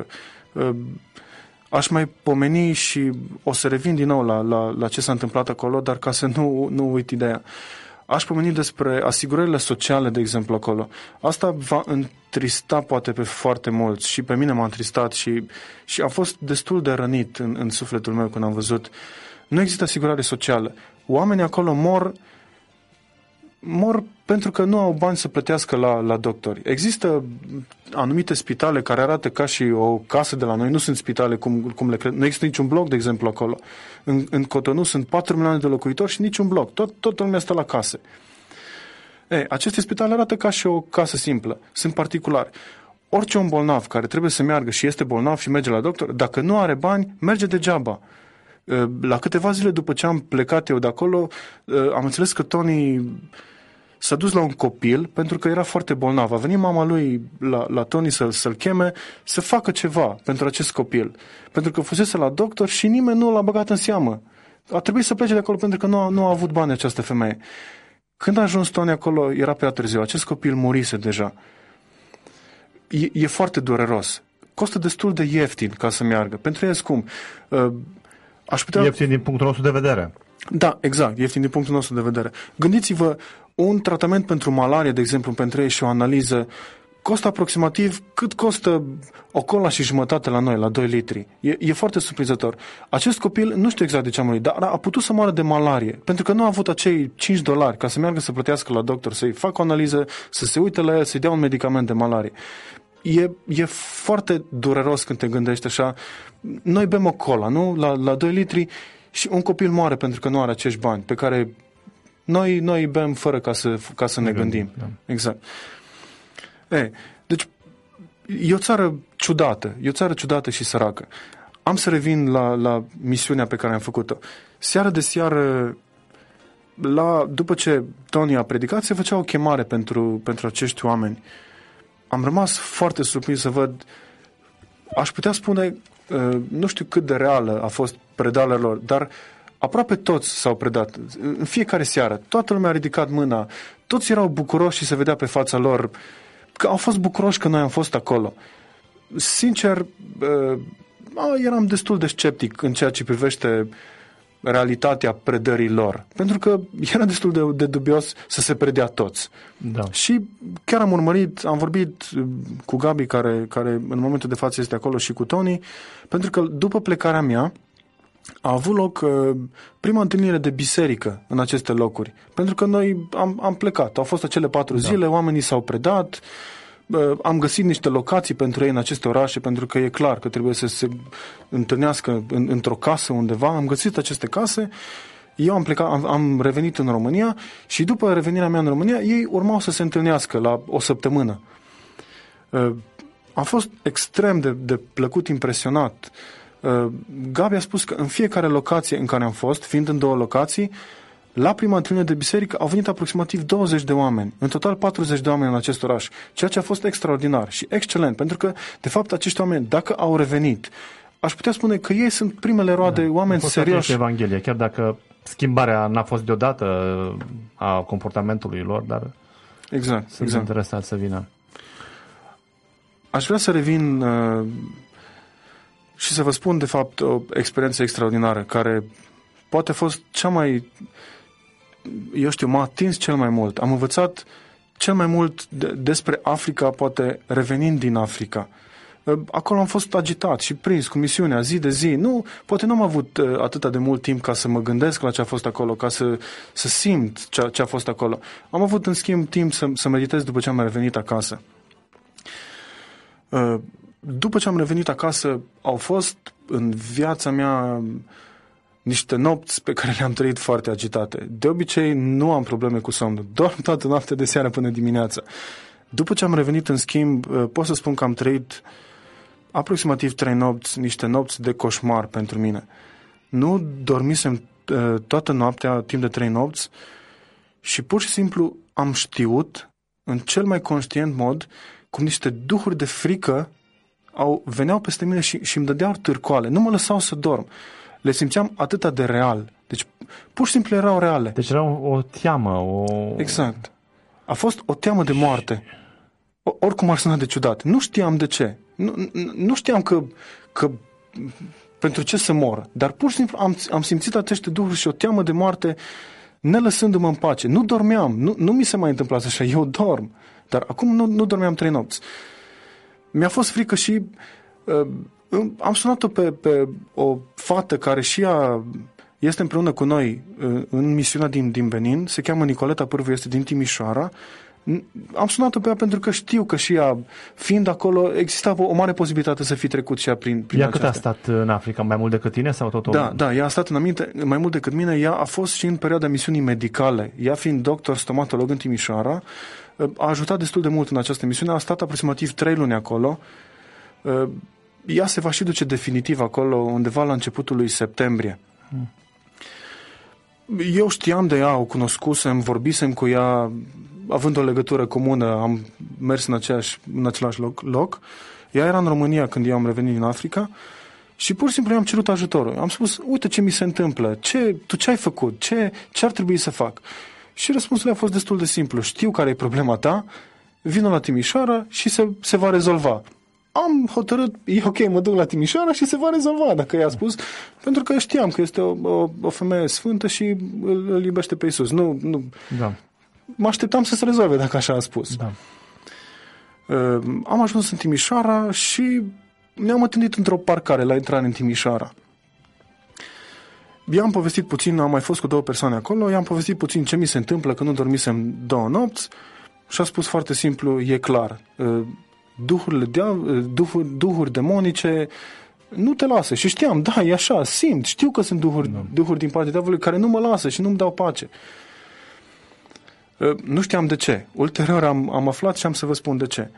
Aș mai pomeni și o să revin din nou la, la, la ce s-a întâmplat acolo, dar ca să nu, nu uit ideea. Aș pomeni despre asigurările sociale, de exemplu, acolo. Asta va întrista poate pe foarte mulți și pe mine m-a întristat și, și am fost destul de rănit în, în sufletul meu când am văzut. Nu există asigurare socială. Oamenii acolo mor mor pentru că nu au bani să plătească la, la doctori. Există anumite spitale care arată ca și o casă de la noi. Nu sunt spitale cum, cum le cred. Nu există niciun bloc, de exemplu, acolo. În, în Cotonou sunt patru milioane de locuitori și niciun bloc. Tot, toată lumea stă la case. E, aceste spitale arată ca și o casă simplă. Sunt particulari. Orice om bolnav care trebuie să meargă și este bolnav și merge la doctor, dacă nu are bani, merge degeaba. La câteva zile după ce am plecat eu de acolo, am înțeles că Tony s-a dus la un copil pentru că era foarte bolnav. A venit mama lui la, la Tony să, să-l cheme să facă ceva pentru acest copil. Pentru că fusese la doctor și nimeni nu l-a băgat în seamă. A trebuit să plece de acolo pentru că nu a, nu a avut bani această femeie. Când a ajuns Tony acolo, era prea târziu. Acest copil murise deja. E, e foarte dureros. Costă destul de ieftin ca să meargă. Pentru ei e scump. Aș putea... Ieftin din punctul nostru de vedere. Da, exact, ieftin din punctul nostru de vedere. Gândiți-vă, un tratament pentru malarie, de exemplu, pentru ei și o analiză, costă aproximativ cât costă o cola și jumătate la noi, la doi litri. E, e foarte surprinzător. Acest copil, nu știu exact de ce a murit, dar a putut să moară de malarie, pentru că nu a avut acei cinci dolari ca să meargă să plătească la doctor, să-i facă o analiză, să se uite la el, să-i dea un medicament de malarie. E, e foarte dureros când te gândești așa. Noi bem o cola, nu? La, la doi litri și un copil moare pentru că nu are acești bani pe care noi, noi bem fără ca să, ca să ne, ne gândim. gândim. Da. Exact. E, deci e o țară ciudată, e o țară ciudată și săracă. Am să revin la, la misiunea pe care am făcut-o. Seară de seară, la, după ce Tony a predicat, se făcea o chemare pentru, pentru acești oameni. Am rămas foarte surprins să văd, aș putea spune, nu știu cât de reală a fost predarea lor, dar aproape toți s-au predat. În fiecare seară, toată lumea a ridicat mâna, toți erau bucuroși și se vedea pe fața lor că au fost bucuroși că noi am fost acolo. Sincer, eram destul de sceptic în ceea ce privește realitatea predării lor, pentru că era destul de, de dubios să se predea toți. Da. Și chiar am urmărit, am vorbit cu Gabi, care, care în momentul de față este acolo, și cu Tony, pentru că după plecarea mea a avut loc uh, prima întâlnire de biserică în aceste locuri, pentru că noi am, am plecat, au fost acele patru da. zile, oamenii s-au predat, am găsit niște locații pentru ei în aceste orașe, pentru că e clar că trebuie să se întâlnească în, într-o casă undeva. Am găsit aceste case, eu am plecat, am, am revenit în România și după revenirea mea în România, ei urmau să se întâlnească la o săptămână. Am fost extrem de, de plăcut impresionat. Gabi a spus că în fiecare locație în care am fost, fiind în două locații, la prima întâlnire de biserică au venit aproximativ douăzeci de oameni, în total patruzeci de oameni în acest oraș, ceea ce a fost extraordinar și excelent, pentru că, de fapt, acești oameni, dacă au revenit, aș putea spune că ei sunt primele roade, da, oameni serioși. Evanghelie, chiar dacă schimbarea n-a fost deodată a comportamentului lor, dar exact, sunt exact. interesați să vină. Aș vrea să revin uh, și să vă spun, de fapt, o experiență extraordinară, care poate a fost cea mai... eu știu, m-a atins cel mai mult. Am învățat cel mai mult de, despre Africa, poate revenind din Africa. Acolo am fost agitat și prins cu misiunea zi de zi. Nu, poate nu am avut atâta de mult timp ca să mă gândesc la ce a fost acolo, ca să, să simt ce a, ce a fost acolo. Am avut, în schimb, timp să, să meditez după ce am revenit acasă. După ce am revenit acasă, au fost în viața mea niște nopți pe care le-am trăit foarte agitate. De obicei nu am probleme cu somnul. Dorm toată noaptea de seară până dimineața. După ce am revenit, în schimb, pot să spun că am trăit aproximativ trei nopți, niște nopți de coșmar pentru mine. Nu dormisem toată noaptea, timp de trei nopți, și pur și simplu am știut, în cel mai conștient mod, cum niște duhuri de frică au, veneau peste mine și, și îmi dădeau târcoale. Nu mă lăsau să dorm. Le simțeam atâta de real. Deci, pur și simplu erau reale. Deci era o, o teamă, o... Exact. A fost o teamă de moarte. O, oricum ar suna de ciudat. Nu știam de ce. Nu, nu știam că, că pentru ce să mor. Dar pur și simplu am, am simțit aceste duhuri și o teamă de moarte, nelăsându-mă în pace. Nu dormeam. Nu, nu mi se mai întâmplase așa. Eu dorm. Dar acum nu, nu dormeam trei nopți. Mi-a fost frică și... Uh, am sunat-o pe, pe o fată care și ea este împreună cu noi în misiunea din, din Benin, se cheamă Nicoleta Pârvu, este din Timișoara. Am sunat-o pe ea pentru că știu că și ea, fiind acolo, exista o, o mare posibilitate să fi trecut și ea prin, prin ea aceasta. Cât a stat în Africa? Mai mult decât tine sau tot o... Da, da, ea a stat în aminte, mai mult decât mine. Ea a fost și în perioada misiunii medicale. Ea fiind doctor stomatolog în Timișoara, a ajutat destul de mult în această misiune. A stat aproximativ trei luni acolo. Ea se va și duce definitiv acolo undeva la începutul lui septembrie. Hmm. Eu știam de ea, o cunoscusem, vorbisem cu ea, având o legătură comună, am mers în, aceeași, în același loc, loc. Ea era în România când eu am revenit din Africa și pur și simplu i-am cerut ajutorul. Am spus, uite ce mi se întâmplă, ce, tu ce ai făcut, ce, ce ar trebui să fac? Și răspunsul a fost destul de simplu. Știu care e problema ta, vină la Timișoara și se, se va rezolva. Am hotărât, e ok, mă duc la Timișoara și se va rezolva, dacă i-a spus, pentru că știam că este o, o, o femeie sfântă și îl, îl iubește pe Iisus. Nu, nu. Da. Mă așteptam să se rezolve dacă așa a spus. Da. Uh, am ajuns în Timișoara și ne-am întâlnit într-o parcare la intrare în Timișoara. I-am povestit puțin, am mai fost cu două persoane acolo, i-am povestit puțin ce mi se întâmplă, că nu dormisem două nopți și a spus foarte simplu, e clar, uh, Duhurile de, duhuri, duhuri demonice nu te lasă. Și știam, da, e așa, simt, știu că sunt duhuri, da. duhuri din partea diavolului care nu mă lasă și nu-mi dau pace. Nu știam de ce. Ulterior am, am aflat și am să vă spun de ce.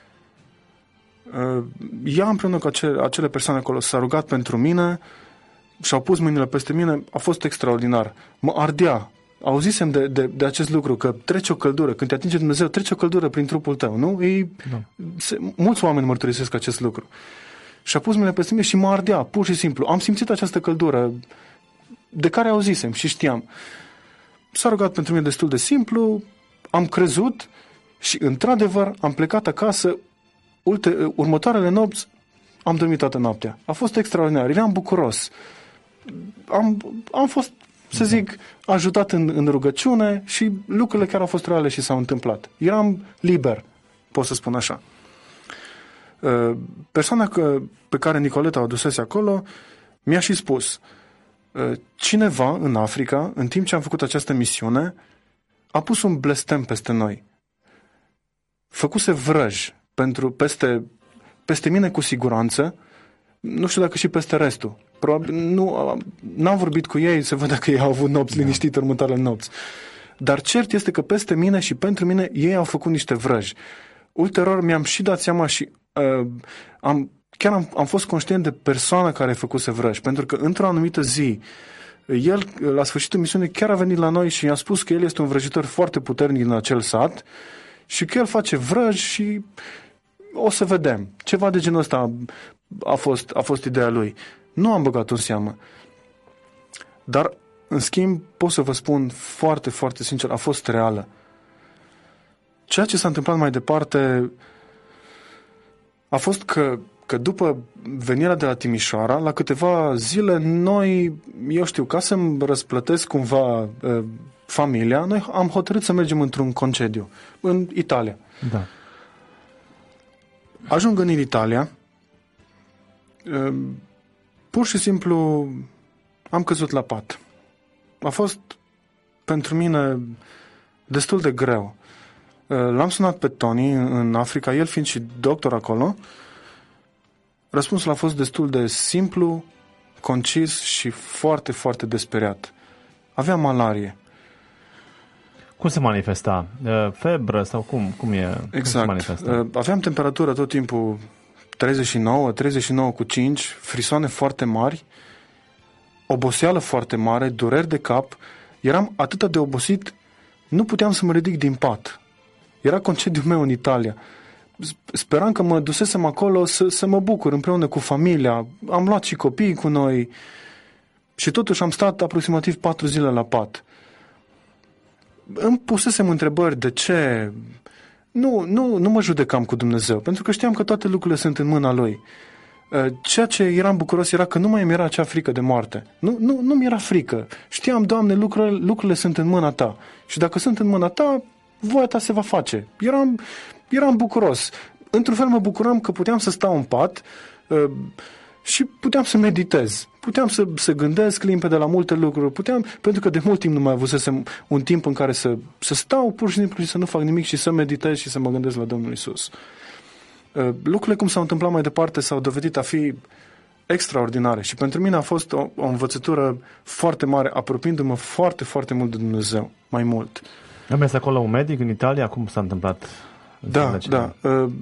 Ea împreună cu acele, acele persoane acolo s-a rugat pentru mine și-au pus mâinile peste mine. A fost extraordinar. Mă ardea. Auzisem de, de, de acest lucru, că trece o căldură, când te atinge Dumnezeu, trece o căldură prin trupul tău, nu? Ei, da. se, mulți oameni mărturisesc acest lucru. Și a pus mâinile peste mine și mă ardea, pur și simplu. Am simțit această căldură de care auzisem și știam. S-a rugat pentru mine destul de simplu, am crezut și, într-adevăr, am plecat acasă. Ulte, următoarele nopți am dormit toată noaptea. A fost extraordinar, eram bucuros. Am, am fost, să zic, ajutat în, în rugăciune și lucrurile care au fost reale și s-au întâmplat. Eram liber, pot să spun așa. Persoana pe care Nicoleta o adusese acolo mi-a și spus: cineva în Africa, în timp ce am făcut această misiune, a pus un blestem peste noi. Făcuse vrăj pentru, peste, peste mine cu siguranță, nu știu dacă și peste restul. Probabil nu, n-am vorbit cu ei să văd dacă ei au avut nopți liniștite următoarele nopți. Dar cert este că peste mine și pentru mine ei au făcut niște vrăji. Ulterior mi-am și dat seama și uh, am, chiar am, am fost conștient de persoana care făcuse vrăji, pentru că într-o anumită zi el, la sfârșitul misiunii, chiar a venit la noi și i-a spus că el este un vrăjitor foarte puternic din acel sat și că el face vrăji și o să vedem. Ceva de genul ăsta a fost, a fost ideea lui. Nu am băgat în seamă. Dar, în schimb, pot să vă spun foarte, foarte sincer, a fost reală. Ceea ce s-a întâmplat mai departe a fost că, că după venirea de la Timișoara, la câteva zile, noi, eu știu, ca să-mi răsplătesc cumva uh, familia, noi am hotărât să mergem într-un concediu în Italia. Da. Ajung în Italia, uh, pur și simplu am căzut la pat. A fost pentru mine destul de greu. L-am sunat pe Tony în Africa, el fiind și doctor acolo. Răspunsul a fost destul de simplu, concis și foarte, foarte desperiat. Avea malarie. Cum se manifesta? Febră sau cum? Cum e? Exact. Cum se manifesta? Aveam temperatură tot timpul treizeci și nouă, treizeci și nouă cu cinci, frisoane foarte mari, oboseală foarte mare, dureri de cap. Eram atât de obosit, nu puteam să mă ridic din pat. Era concediul meu în Italia. Speram că mă dusesem acolo să, să mă bucur împreună cu familia. Am luat și copiii cu noi și totuși am stat aproximativ patru zile la pat. Îmi pusesem întrebări de ce. Nu, nu, nu mă judecam cu Dumnezeu, pentru că știam că toate lucrurile sunt în mâna Lui. Ceea ce eram bucuros era că nu mai mi era acea frică de moarte. Nu, nu, nu mi era frică. Știam, Doamne, lucrurile, lucrurile sunt în mâna Ta. Și dacă sunt în mâna Ta, voia Ta se va face. Eram, eram bucuros. Într-un fel mă bucuram că puteam să stau în pat uh, și puteam să meditez. Puteam să, să gândesc limpede la multe lucruri. Puteam, pentru că de mult timp nu mai avusesem un timp în care să, să stau pur și simplu și să nu fac nimic și să meditez și să mă gândesc la Domnul Iisus. Lucrurile cum s-au întâmplat mai departe s-au dovedit a fi extraordinare și pentru mine a fost o, o învățătură foarte mare, apropiindu-mă foarte, foarte mult de Dumnezeu, mai mult. Am mers acolo un medic în Italia? Cum s-a întâmplat? Da, da.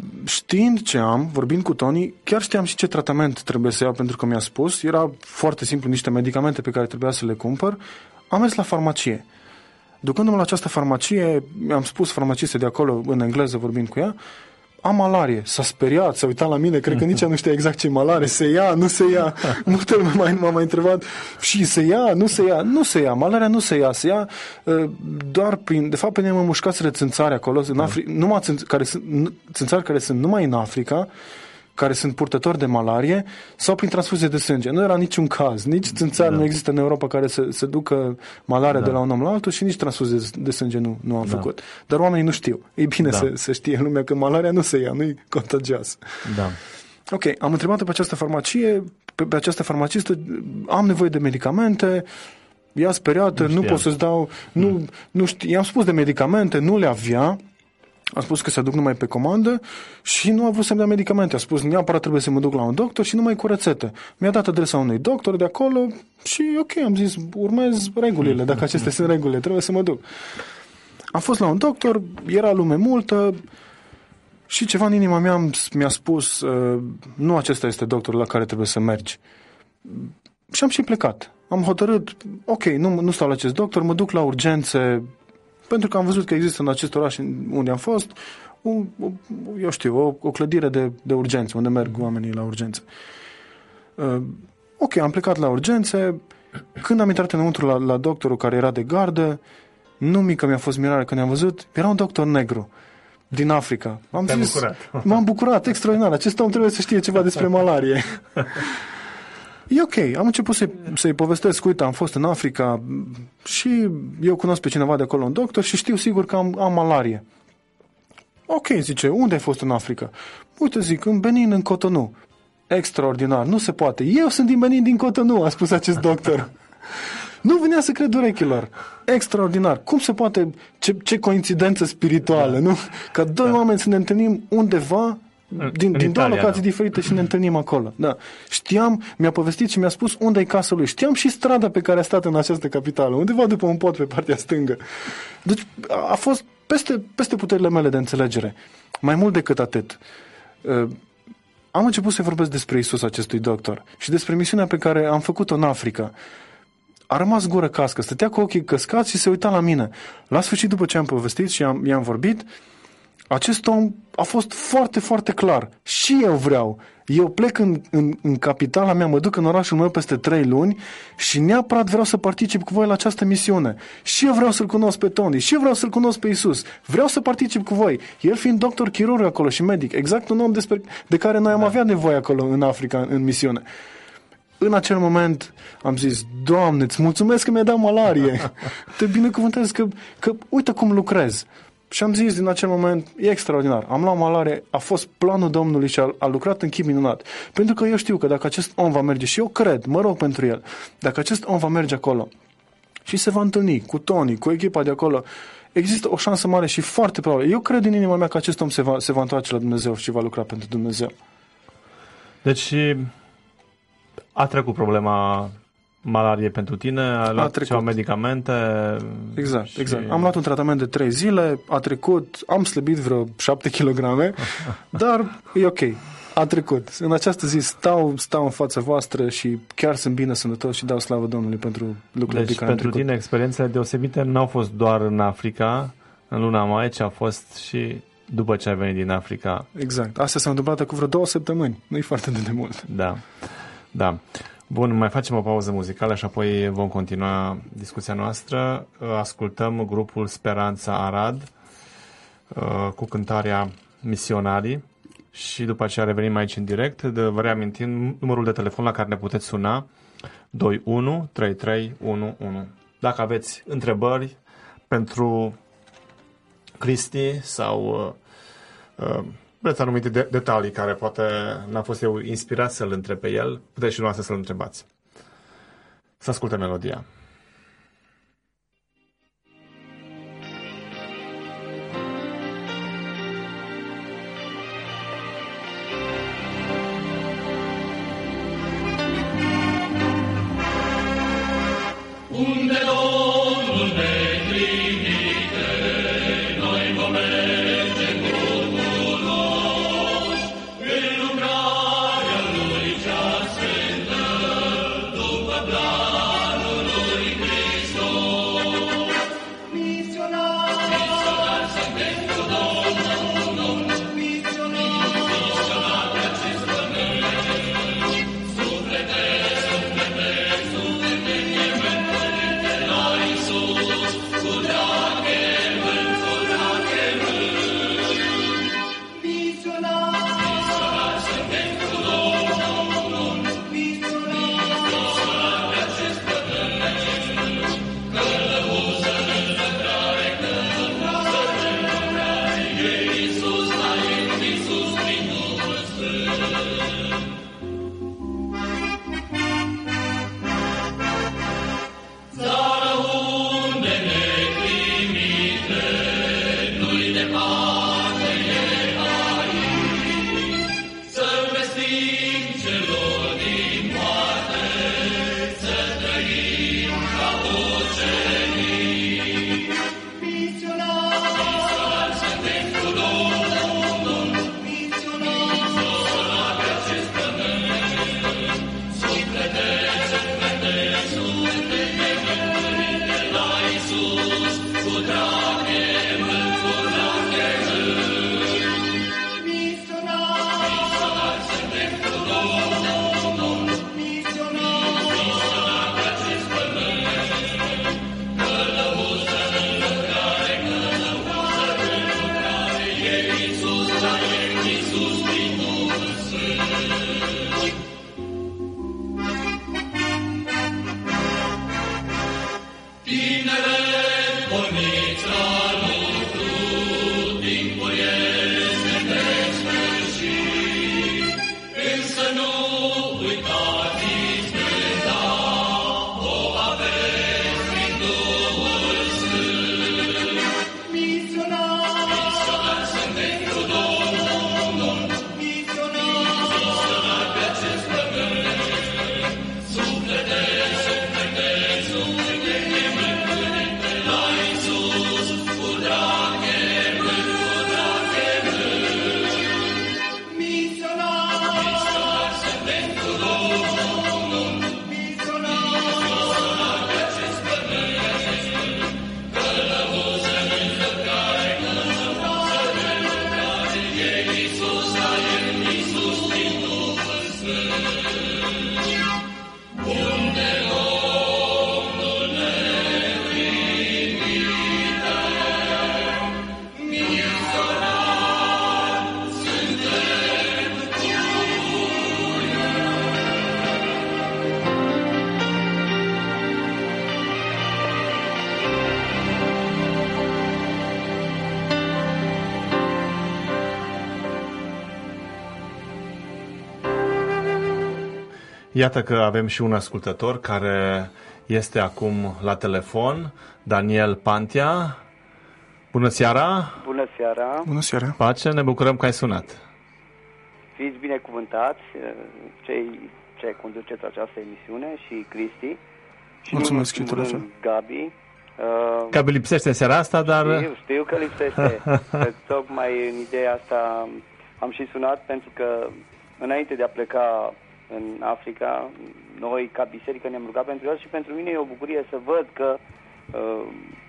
Știind ce am, vorbind cu Tony, chiar știam și ce tratament trebuie să iau, pentru că mi-a spus. Era foarte simplu, niște medicamente pe care trebuia să le cumpăr. Am mers la farmacie. Ducându-mă la această farmacie, mi-am spus farmaciste de acolo, în engleză, vorbind cu ea, am malarie. S-a speriat, s-a uitat la mine, cred că nici ea nu știa exact ce malarie, se ia, nu se ia. Multe lume m-a, m-a mai întrebat, și se ia, nu se ia, nu se ia, malaria nu se ia, se ia uh, doar prin, de fapt pe mine mă mușcaseră țânțari acolo, în Africa, numai țânțari care sunt, țânțari care sunt numai în Africa, care sunt purtători de malarie, sau prin transfuzie de sânge. Nu era niciun caz, nici țânțari da. Nu există în Europa care să, să ducă malaria da. De la un om la altul și nici transfuzie de sânge nu, nu am da. Făcut. Dar oamenii nu știu. E bine da. să, să știe lumea că malaria nu se ia, nu-i contagioasă. Da. Ok, am întrebat pe această farmacie, pe, pe această farmacistă, am nevoie de medicamente, ea speriată, nu, nu pot să-ți dau, nu, mm. nu știu, i-am spus de medicamente, nu le avea. A spus că se aduc numai pe comandă și nu a vrut să-mi dea medicamente. A spus neapărat trebuie să mă duc la un doctor și numai cu rețetă. Mi-a dat adresa unui doctor de acolo și ok, am zis urmez regulile. Dacă acestea sunt regulile, trebuie să mă duc. Am fost la un doctor, era lume multă și ceva în inima mea mi-a spus uh, nu acesta este doctorul la care trebuie să mergi. Și am și plecat. Am hotărât, ok, nu, nu stau la acest doctor, mă duc la urgențe. Pentru că am văzut că există în acest oraș unde am fost, un, eu știu, o, o clădire de, de urgență, unde merg oamenii la urgențe. Uh, ok, am plecat la urgențe Când am intrat înăuntru la, la doctorul care era de gardă, nu mică mi-a fost mirare când ne-am văzut, era un doctor negru din Africa. Am Te-am zis, bucurat. M-am bucurat, extraordinar. Acest om trebuie să știe ceva despre malarie. E ok, am început să-i, să-i povestesc, uite, am fost în Africa și eu cunosc pe cineva de acolo, un doctor, și știu sigur că am, am malarie. Ok, zice, unde ai fost în Africa? Uite, zic, în Benin, în Cotonou. Extraordinar, nu se poate. Eu sunt din Benin, din Cotonou, a spus acest doctor. Nu venea să cred urechilor. Extraordinar. Cum se poate, ce, ce coincidență spirituală, da. Nu? Ca doi da. oameni să ne întâlnim undeva din, din două locații da. diferite și ne întâlnim acolo. Da. Știam, mi-a povestit și mi-a spus unde e casa lui. Știam și strada pe care a stat în această capitală, undeva după un pod pe partea stângă. Deci a fost peste, peste puterile mele de înțelegere. Mai mult decât atât. Am început să vorbesc despre Iisus acestui doctor și despre misiunea pe care am făcut-o în Africa. A rămas gură cască, stătea cu ochii căscați și se uita la mine. La sfârșit, după ce am povestit și am, i-am vorbit, acest om a fost foarte, foarte clar. Și eu vreau. Eu plec în, în, în capitala mea, mă duc în orașul meu peste trei luni și neapărat vreau să particip cu voi la această misiune. Și eu vreau să-L cunosc pe Tony, și eu vreau să-L cunosc pe Iisus. Vreau să particip cu voi. El fiind doctor chirurg acolo și medic, exact un om despre, de care noi am da. avea nevoie acolo în Africa, în, în misiune. În acel moment am zis, Doamne, îți mulțumesc că mi-ai dat malarie. Te binecuvântez că, că uite cum lucrez. Și am zis din acel moment, e extraordinar. Am luat malarie, a fost planul Domnului și a, a lucrat în chip minunat. Pentru că eu știu că dacă acest om va merge, și eu cred, mă rog pentru el, dacă acest om va merge acolo și se va întâlni cu Tony, cu echipa de acolo, există o șansă mare și foarte probabil. Eu cred în inima mea că acest om se va, se va întoarce la Dumnezeu și va lucra pentru Dumnezeu. Deci a trecut problema malarie pentru tine, a luat ceva medicamente. Exact, și... exact. Am luat un tratament de trei zile, a trecut, am slăbit vreo șapte kilograme, dar e ok, a trecut. În această zi stau, stau în fața voastră și chiar sunt bine sănătos și dau slavă Domnului pentru lucrurile deci, pe care am trecut. pentru tine experiențele deosebite n-au fost doar în Africa, în luna mai, ci a fost și după ce ai venit din Africa. Exact. Asta s-a întâmplat cu vreo două săptămâni. Nu-i foarte de demult. Da, da. Bun, mai facem o pauză muzicală și apoi vom continua discuția noastră. Ascultăm grupul Speranța Arad cu cântarea Misionarii și după aceea revenim aici în direct. Vă reamintim numărul de telefon la care ne puteți suna doi unu trei trei unu unu. Dacă aveți întrebări pentru Cristi sau uh, vreți anumite de- detalii care poate n-a fost eu inspirat să-l întreb pe el, puteți și dumneavoastră să-l întrebați. Să ascultăm melodia. Unde Domnul ne trimite, noi vom merge bucuroși, în lucrarea Lui cea sfântă, după planul Lui Iată că avem și un ascultător care este acum la telefon, Daniel Pantea. Bună seara! Bună seara! Bună seara! Pace, ne bucurăm că ai sunat. Fiți binecuvântați, cei ce conduceți această emisiune și Cristi. Și mulțumesc și tu, Gabi. Uh, Gabi lipsește în seara asta, dar... Știu, știu că lipsește. Tocmai în ideea asta am și sunat, pentru că înainte de a pleca în Africa, noi ca biserică ne-am rugat pentru el și pentru mine e o bucurie să văd că uh,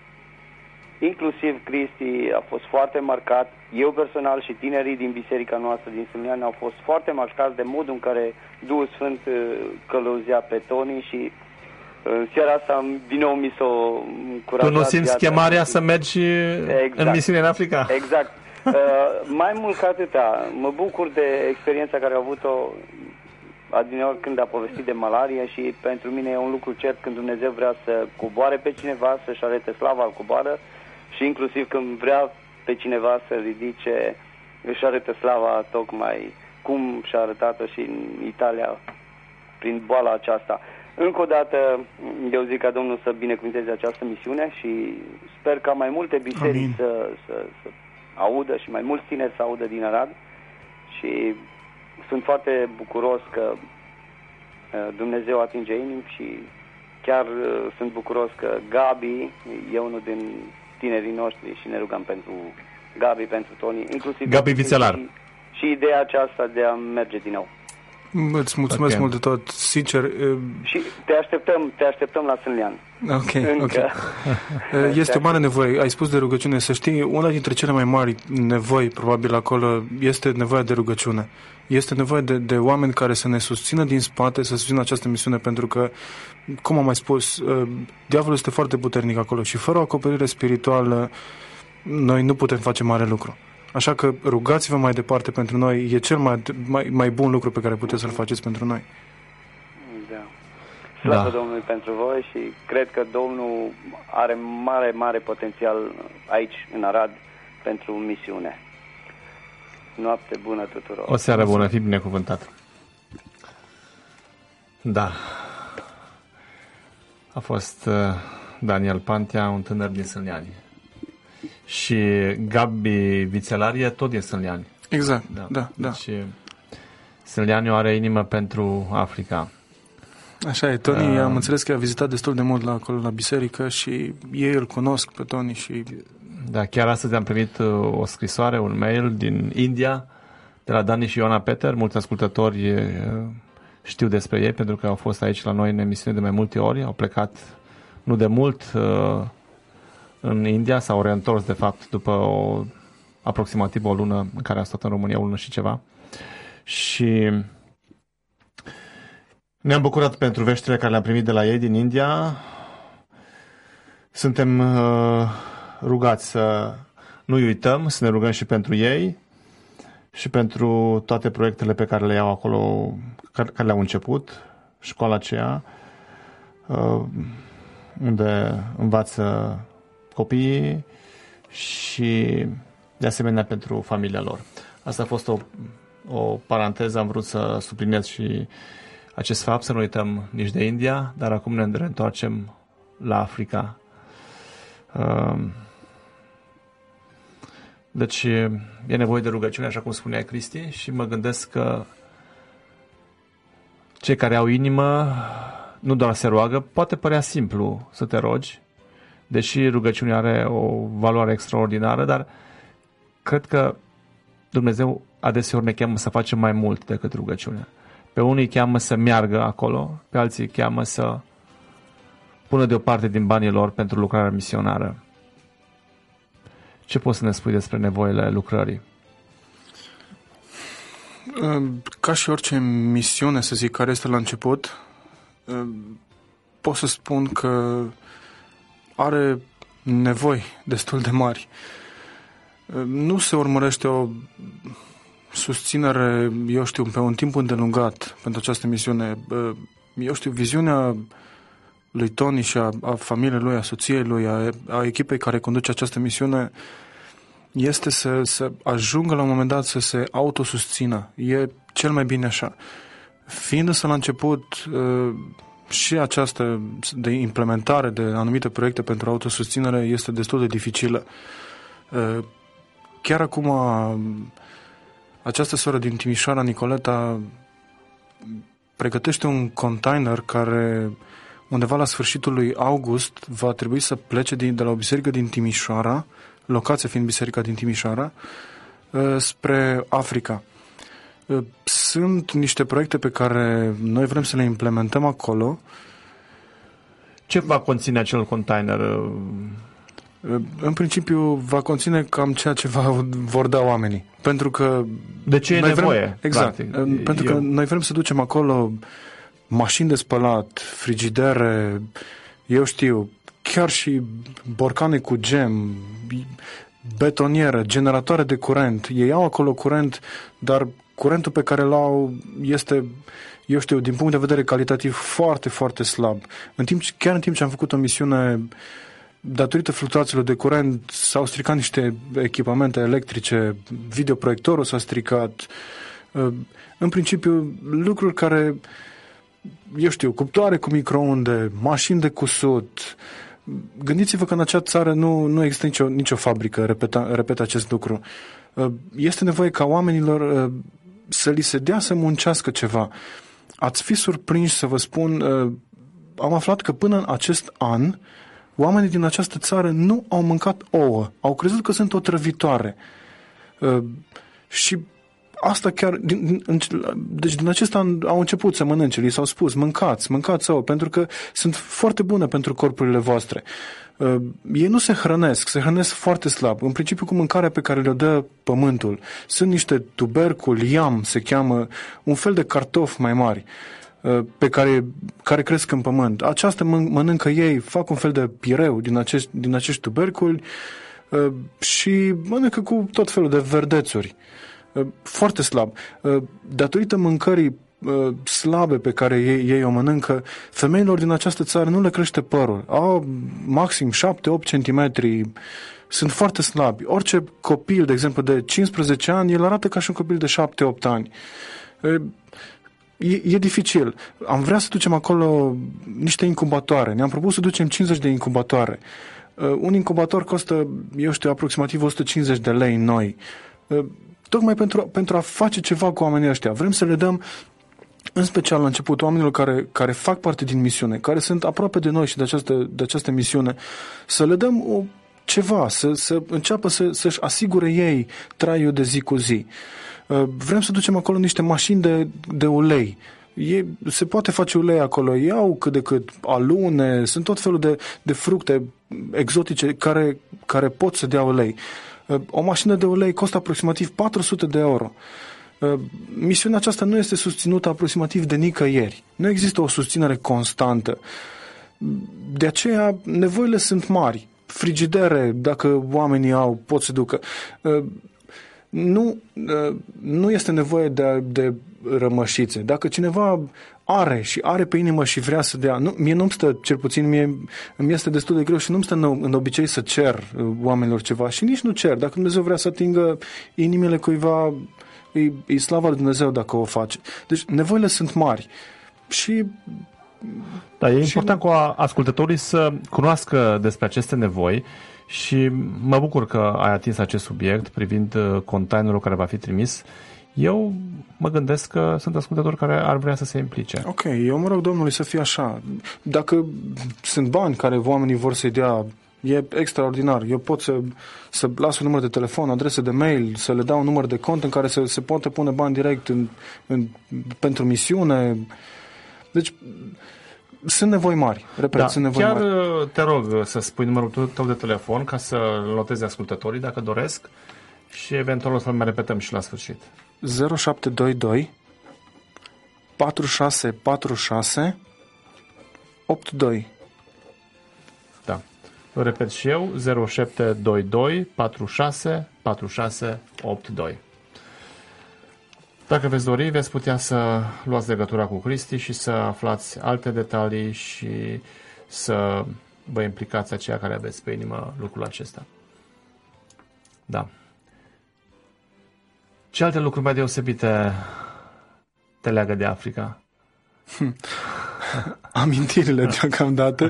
inclusiv Cristi a fost foarte marcat, eu personal și tinerii din biserica noastră din Sâlniani au fost foarte marcați de modul în care Duhul Sfânt uh, călăuzea pe Toni și în seara asta din nou mi s-o încurajat. Tu nu simți chemarea să mergi exact. în misiune în Africa? Exact. Uh, mai mult ca atâta, mă bucur de experiența care a avut-o adineori când a povestit de malarie și pentru mine e un lucru cert când Dumnezeu vrea să coboare pe cineva, să-și arete slava, îl coboară și inclusiv când vrea pe cineva să ridice, își arate slava tocmai cum și-a arătat-o și în Italia prin boala aceasta. Încă o dată, eu zic ca Domnul să binecuvânteze această misiune și sper ca mai multe biserici să, să, să audă și mai mulți tineri să audă din Arad și sunt foarte bucuros că Dumnezeu atinge inimi și chiar sunt bucuros că Gabi e unul din tinerii noștri și ne rugăm pentru Gabi, pentru Toni, inclusiv Gabi Vițelar. Și, și ideea aceasta de a merge din nou. Îți mulțumesc okay. mult de tot, sincer. Și te așteptăm, te așteptăm la Sâlnian. Ok, Încă. ok. Este o mare nevoie. Ai spus de rugăciune. Să știi, una dintre cele mai mari nevoi, probabil acolo, este nevoia de rugăciune. Este nevoie de, de oameni care să ne susțină din spate, să susțină această misiune, pentru că, cum am mai spus, diavolul este foarte puternic acolo și fără o acoperire spirituală noi nu putem face mare lucru. Așa că rugați-vă mai departe pentru noi. E cel mai, mai, mai bun lucru pe care puteți să-l faceți pentru noi. Da. Slavă da. Domnului pentru voi și cred că Domnul are mare, mare potențial aici, în Arad, pentru misiune. Noapte bună tuturor. O seară bună, fi binecuvântat. Da. A fost uh, Daniel Pantea, un tânăr din Sâlniani. Și Gabi Vițelar e tot din Sâlniani. Exact, da, da. da. Deci Sâlnianiu are inimă pentru Africa. Așa e, Toni, uh, am înțeles că a vizitat destul de mult la acolo, la biserică și ei îl cunosc pe Toni și... Da, chiar astăzi am primit o scrisoare, un mail din India, de la Dani și Ioana Peter. Mulți ascultători știu despre ei pentru că au fost aici la noi în emisiune de mai multe ori. Au plecat nu de mult în India, s-au reîntors de fapt după o, aproximativ o lună în care a stat în România, o lună și ceva. Și ne-am bucurat pentru veștile care le-am primit de la ei din India. Suntem uh, rugați să nu uităm, să ne rugăm și pentru ei. și pentru toate proiectele pe care le iau acolo, care, care le-au început, școala aceea, unde învață copiii și de asemenea pentru familia lor. Asta a fost o, o paranteză, am vrut să subliniez și acest fapt, să nu uităm nici de India, dar acum ne reîntoarcem la Africa. Deci e nevoie de rugăciune, așa cum spunea Cristi, și mă gândesc că cei care au inimă nu doar se roagă, poate părea simplu să te rogi, deși rugăciunea are o valoare extraordinară, dar cred că Dumnezeu adeseori ne cheamă să facem mai mult decât rugăciunea. Pe unii cheamă să meargă acolo, pe alții cheamă să pună deoparte din banii lor pentru lucrarea misionară. Ce poți să ne spui despre nevoile lucrării? Ca și orice misiune, să zic, care este la început, pot să spun că are nevoi destul de mari. Nu se urmărește o susținere, eu știu, pe un timp îndelungat pentru această misiune. Eu știu, viziunea lui Tony și a, a familiei lui, a soției lui, a, a echipei care conduce această misiune este să, să ajungă la un moment dat să se autosusțină. E cel mai bine așa. Fiind însă la început și această de implementare de anumite proiecte pentru autosusținere este destul de dificilă. Chiar acum această soră din Timișoara, Nicoleta, pregătește un container care undeva la sfârșitul lui august va trebui să plece din, de la o biserică din Timișoara, locația fiind biserica din Timișoara, spre Africa. Sunt niște proiecte pe care noi vrem să le implementăm acolo. Ce va conține acel container? În principiu va conține cam ceea ce va, vor da oamenii. Pentru că de ce e nevoie? Vrem, exact. Practic. Pentru Eu... că noi vrem să ducem acolo mașini de spălat, frigidere, eu știu, chiar și borcane cu gem, betoniere, generatoare de curent. Ei au acolo curent, dar curentul pe care l-au este, eu știu, din punct de vedere calitativ foarte, foarte slab. În timp, chiar în timp ce am făcut o misiune, datorită fluctuațiilor de curent, s-au stricat niște echipamente electrice, videoproiectorul s-a stricat. În principiu, lucruri care, eu știu, cuptoare cu microunde, mașini de cusut. Gândiți-vă că în acea țară nu, nu există nicio, nicio fabrică, repeta, repet acest lucru. Este nevoie ca oamenilor să li se dea să muncească ceva. Ați fi surprinși să vă spun, am aflat că până în acest an, oamenii din această țară nu au mâncat ouă. Au crezut că sunt otrăvitoare. Și asta chiar, din, din, deci din acest an au început să mănânce, li s-au spus, mâncați, mâncați ouă, pentru că sunt foarte bune pentru corpurile voastre. Uh, ei nu se hrănesc, se hrănesc foarte slab, în principiu cu mâncarea pe care le dă pământul. Sunt niște tuberculi, iam se cheamă, un fel de cartofi mai mari, uh, pe care, care cresc în pământ. Aceasta mănâncă ei, fac un fel de pireu din acești, din acești tuberculi uh, și mănâncă cu tot felul de verdețuri. Foarte slab. Datorită mâncării slabe pe care ei, ei o mănâncă, femeilor din această țară nu le crește părul. Au maxim șapte opt centimetri, sunt foarte slabi. Orice copil, de exemplu, de cincisprezece ani, el arată ca și un copil de șapte opt ani. E, e dificil. Am vrea să ducem acolo niște incubatoare. Ne-am propus să ducem cincizeci de incubatoare. Un incubator costă, eu știu, aproximativ o sută cincizeci de lei noi. Tocmai pentru, pentru a face ceva cu oamenii ăștia. Vrem să le dăm, în special la început, oamenilor care, care fac parte din misiune, care sunt aproape de noi și de această, de această misiune, să le dăm o, ceva, să, să înceapă să, să-și asigure ei traiul de zi cu zi. Vrem să ducem acolo niște mașini de, de ulei. E, se poate face ulei acolo, iau cât de cât alune, sunt tot felul de, de fructe exotice care, care pot să dea ulei. O mașină de ulei costă aproximativ patru sute de euro. Misiunea aceasta nu este susținută aproximativ de nicăieri. Nu există o susținere constantă. De aceea, nevoile sunt mari. Frigidere, dacă oamenii au, pot să ducă. nu, nu este nevoie de, de rămășițe. Dacă cineva are și are pe inimă și vrea să dea, nu, mie nu-mi stă, cel puțin mie îmi este destul de greu și nu-mi stă în, în obicei să cer oamenilor ceva și nici nu cer. Dacă Dumnezeu vrea să atingă inimile cuiva, e, e slava lui Dumnezeu dacă o face. Deci nevoile sunt mari și... Da, e important ca ascultătorii să cunoască despre aceste nevoi și mă bucur că ai atins acest subiect privind containerul care va fi trimis. Eu mă gândesc că sunt ascultători care ar vrea să se implice. Ok, eu mă rog Domnului să fie așa. Dacă sunt bani care oamenii vor să-i dea, e extraordinar. Eu pot să, să las un număr de telefon, adrese de mail, să le dau un număr de cont în care se, se poate pune bani direct în, în, pentru misiune. Deci sunt nevoi mari, repet, da, sunt nevoi chiar mari. Chiar te rog să spui numărul tău de telefon ca să notezi ascultătorii dacă doresc și eventual o să mai repetăm și la sfârșit. zero șapte doi doi patru șase patru șase opt doi. Da. O repet și eu, zero șapte doi doi patru șase patru șase opt doi. Dacă veți dori, veți putea să luați legătura cu Cristi și să aflați alte detalii și să vă implicați aceia care aveți pe inimă lucrul acesta. Da. Ce alte lucruri mai deosebite te leagă de Africa? Hm. Amintirile deocamdată.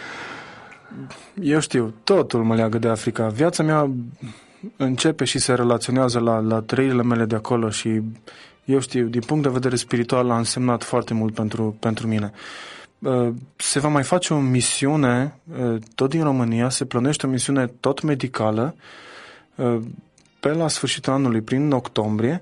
Eu știu, totul mă leagă de Africa. Viața mea începe și se relaționează la, la trăirile mele de acolo și eu știu, din punct de vedere spiritual a însemnat foarte mult pentru, pentru mine. Se va mai face o misiune tot din România, se plănește o misiune tot medicală pe la sfârșitul anului, prin octombrie.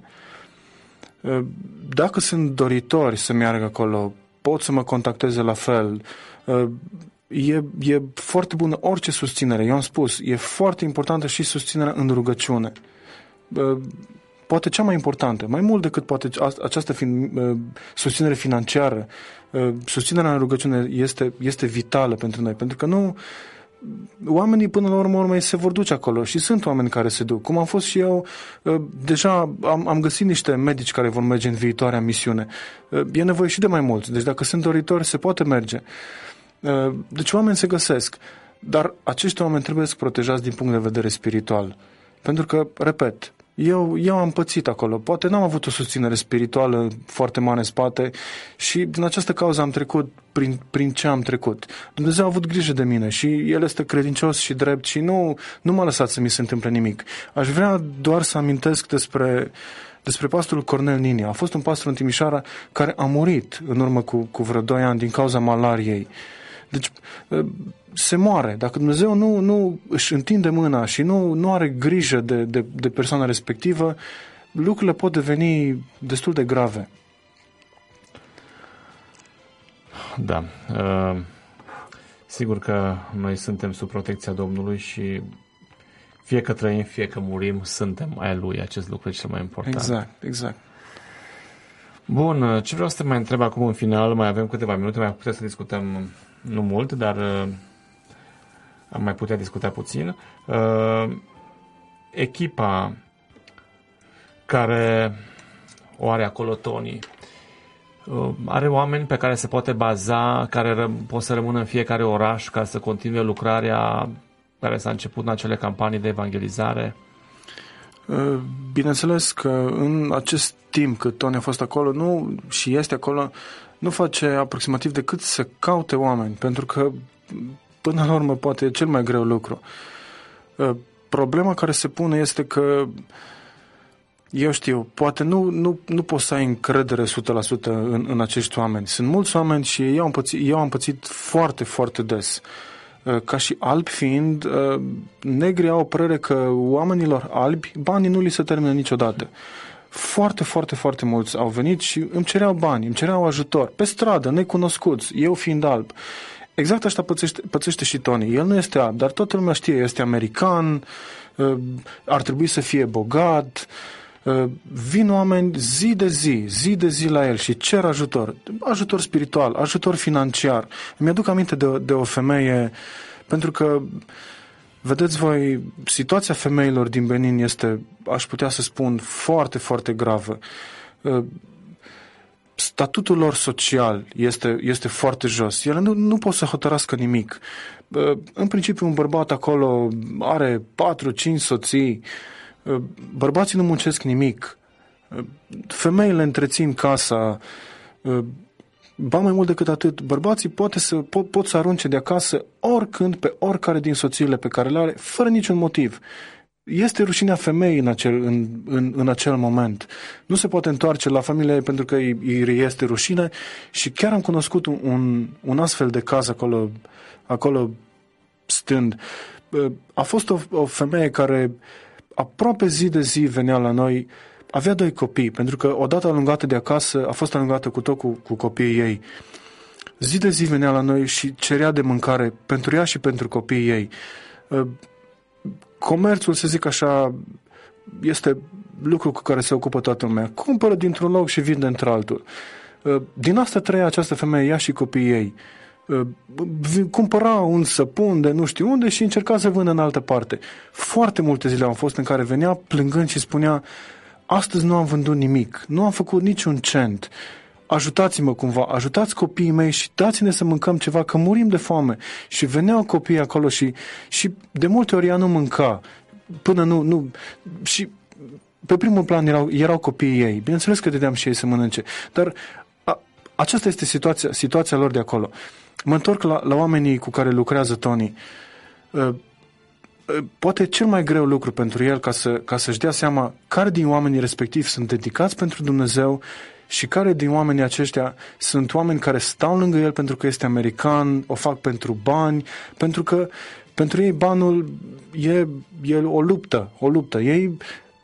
Dacă sunt doritori să meargă acolo, pot să mă contacteze la fel. E, e foarte bună orice susținere. Eu am spus, e foarte importantă și susținerea în rugăciune. Poate cea mai importantă, mai mult decât poate această fin, susținere financiară, susținerea în rugăciune este, este vitală pentru noi, pentru că nu... Oamenii până la urmă, urmă se vor duce acolo și sunt oameni care se duc. Cum am fost și eu, deja am, am găsit niște medici care vor merge în viitoarea misiune. E nevoie și de mai mulți, deci dacă sunt doritori se poate merge. Deci oameni se găsesc, dar acești oameni trebuie să protejați din punct de vedere spiritual. Pentru că, repet, eu, eu am pățit acolo. Poate n-am avut o susținere spirituală foarte mare în spate și din această cauză am trecut prin, prin ce am trecut. Dumnezeu a avut grijă de mine și El este credincios și drept și nu, nu m-a lăsat să mi se întâmple nimic. Aș vrea doar să amintesc despre, despre pastorul Cornel Nini. A fost un pastor în Timișoara care a murit în urmă cu, cu vreo doi ani din cauza malariei. Deci se moare. Dacă Dumnezeu nu, nu își întinde mâna și nu, nu are grijă de, de, de persoana respectivă, lucrurile pot deveni destul de grave. Da. Uh, sigur că noi suntem sub protecția Domnului și fie că trăim, fie că murim, suntem ai Lui. Acest lucru e cel mai important. Exact, exact. Bun, ce vreau să te mai întreb acum în final, mai avem câteva minute, mai putem să discutăm nu mult, dar uh, am mai putea discuta puțin. Uh, echipa care o are acolo Tony, uh, are oameni pe care se poate baza, care ră- pot să rămână în fiecare oraș ca să continue lucrarea care s-a început în acele campanii de evangelizare? Bineînțeles că în acest timp cât Tony a fost acolo nu, și este acolo, nu face aproximativ decât să caute oameni, pentru că până la urmă poate e cel mai greu lucru. Problema care se pune este că eu știu, poate nu, nu, nu poți să ai încredere o sută la sută în, în acești oameni. Sunt mulți oameni și eu am pățit, eu am pățit foarte, foarte des. Ca și albi fiind, negrii au o părere că oamenilor albi banii nu li se termină niciodată. Foarte, foarte, foarte mulți au venit și îmi cereau bani, îmi cereau ajutor, pe stradă, necunoscuți, eu fiind alb. Exact așa pățește, pățește și Tony. El nu este alb, dar toată lumea știe, este american, ar trebui să fie bogat. Vin oameni zi de zi, zi de zi la el și cer ajutor, ajutor spiritual, ajutor financiar. Îmi aduc aminte de, de o femeie, pentru că Vedeți voi, situația femeilor din Benin este, aș putea să spun, foarte, foarte gravă. Statutul lor social este, este foarte jos. Ele nu, nu pot să hotărască nimic. În principiu, un bărbat acolo are patru, cinci soții. Bărbații nu muncesc nimic. Femeile întrețin casa. Ba mai mult decât atât, bărbații poate să, pot, pot să arunce de acasă oricând pe oricare din soțiile pe care le are, fără niciun motiv. Este rușinea femeii în acel, în, în, în acel moment. Nu se poate întoarce la familia ei pentru că îi, îi este rușine și chiar am cunoscut un, un astfel de caz acolo, acolo stând. A fost o, o femeie care aproape zi de zi venea la noi, avea doi copii, pentru că odată alungată de acasă, a fost alungată cu tot cu, cu copiii ei. Zi de zi venea la noi și cerea de mâncare pentru ea și pentru copiii ei. Comerțul, să zic așa, este lucru cu care se ocupă toată lumea. Cumpără dintr-un loc și vinde într-altul. Din asta trăia această femeie, ea și copiii ei. Cumpăra un săpun de nu știu unde și încerca să vândă în altă parte. Foarte multe zile au fost în care venea plângând și spunea: astăzi nu am vândut nimic, nu am făcut niciun cent, ajutați-mă cumva, ajutați copiii mei și dați-ne să mâncăm ceva, că murim de foame. Și veneau copiii acolo și, și de multe ori ea nu mânca, până nu, nu și pe primul plan erau, erau copiii ei. Bineînțeles că dădeam și ei să mănânce, dar a, aceasta este situația, situația lor de acolo. Mă întorc la, la oamenii cu care lucrează Tony. Uh, Poate cel mai greu lucru pentru el ca, să, ca să-și dea seama care din oamenii respectivi sunt dedicați pentru Dumnezeu și care din oamenii aceștia sunt oameni care stau lângă el pentru că este american, o fac pentru bani, pentru că pentru ei banul e, e o luptă, o luptă. Ei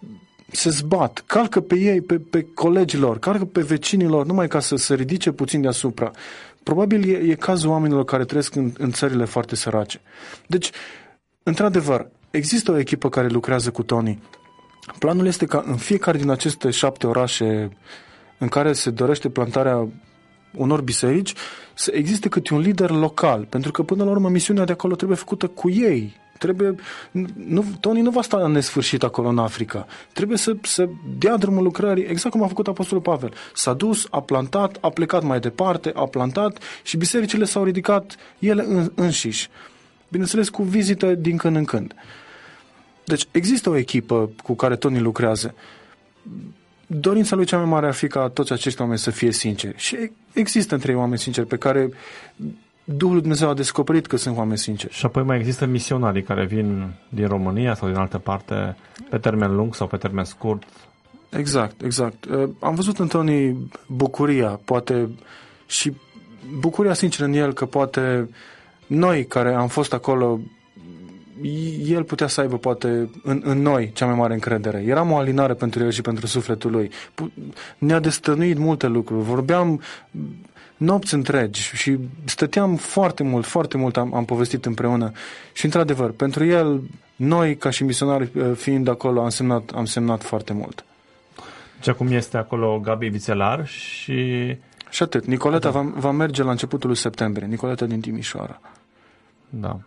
se zbat, calcă pe ei, pe, pe colegilor, calcă pe vecinilor, numai ca să se ridice puțin deasupra. Probabil e, e cazul oamenilor care trăiesc în, în țările foarte sărace. Deci, într-adevăr, există o echipă care lucrează cu Tony. Planul este ca în fiecare din aceste șapte orașe în care se dorește plantarea unor biserici să existe câte un lider local, pentru că până la urmă misiunea de acolo trebuie făcută cu ei. Trebuie, nu, Tony nu va sta în nesfârșit acolo în Africa. Trebuie să, să dea drumul lucrării, exact cum a făcut Apostolul Pavel. S-a dus, a plantat, a plecat mai departe, a plantat și bisericile s-au ridicat ele în, înșiși. Bineînțeles, cu vizită din când în când. Deci există o echipă cu care Tony lucrează. Dorința lui cea mai mare ar fi ca toți acești oameni să fie sinceri. Și există între ei oameni sinceri pe care Duhul lui Dumnezeu a descoperit că sunt oameni sinceri. Și apoi mai există misionarii care vin din România sau din altă parte pe termen lung sau pe termen scurt. Exact, exact. Am văzut în Tony bucuria, poate și bucuria sinceră în el că poate noi care am fost acolo, el putea să aibă poate în, în noi cea mai mare încredere. Eram o alinare pentru el și pentru sufletul lui. Ne-a destănuit multe lucruri. Vorbeam nopți întregi și stăteam foarte mult, foarte mult am, am povestit împreună. Și într-adevăr, pentru el, noi ca și misionari fiind acolo, am semnat, am semnat foarte mult. Și acum este acolo Gabi Vițelar și... Și atât. Nicoleta da. va, va merge la începutul lui septembrie. Nicoleta din Timișoara. Da.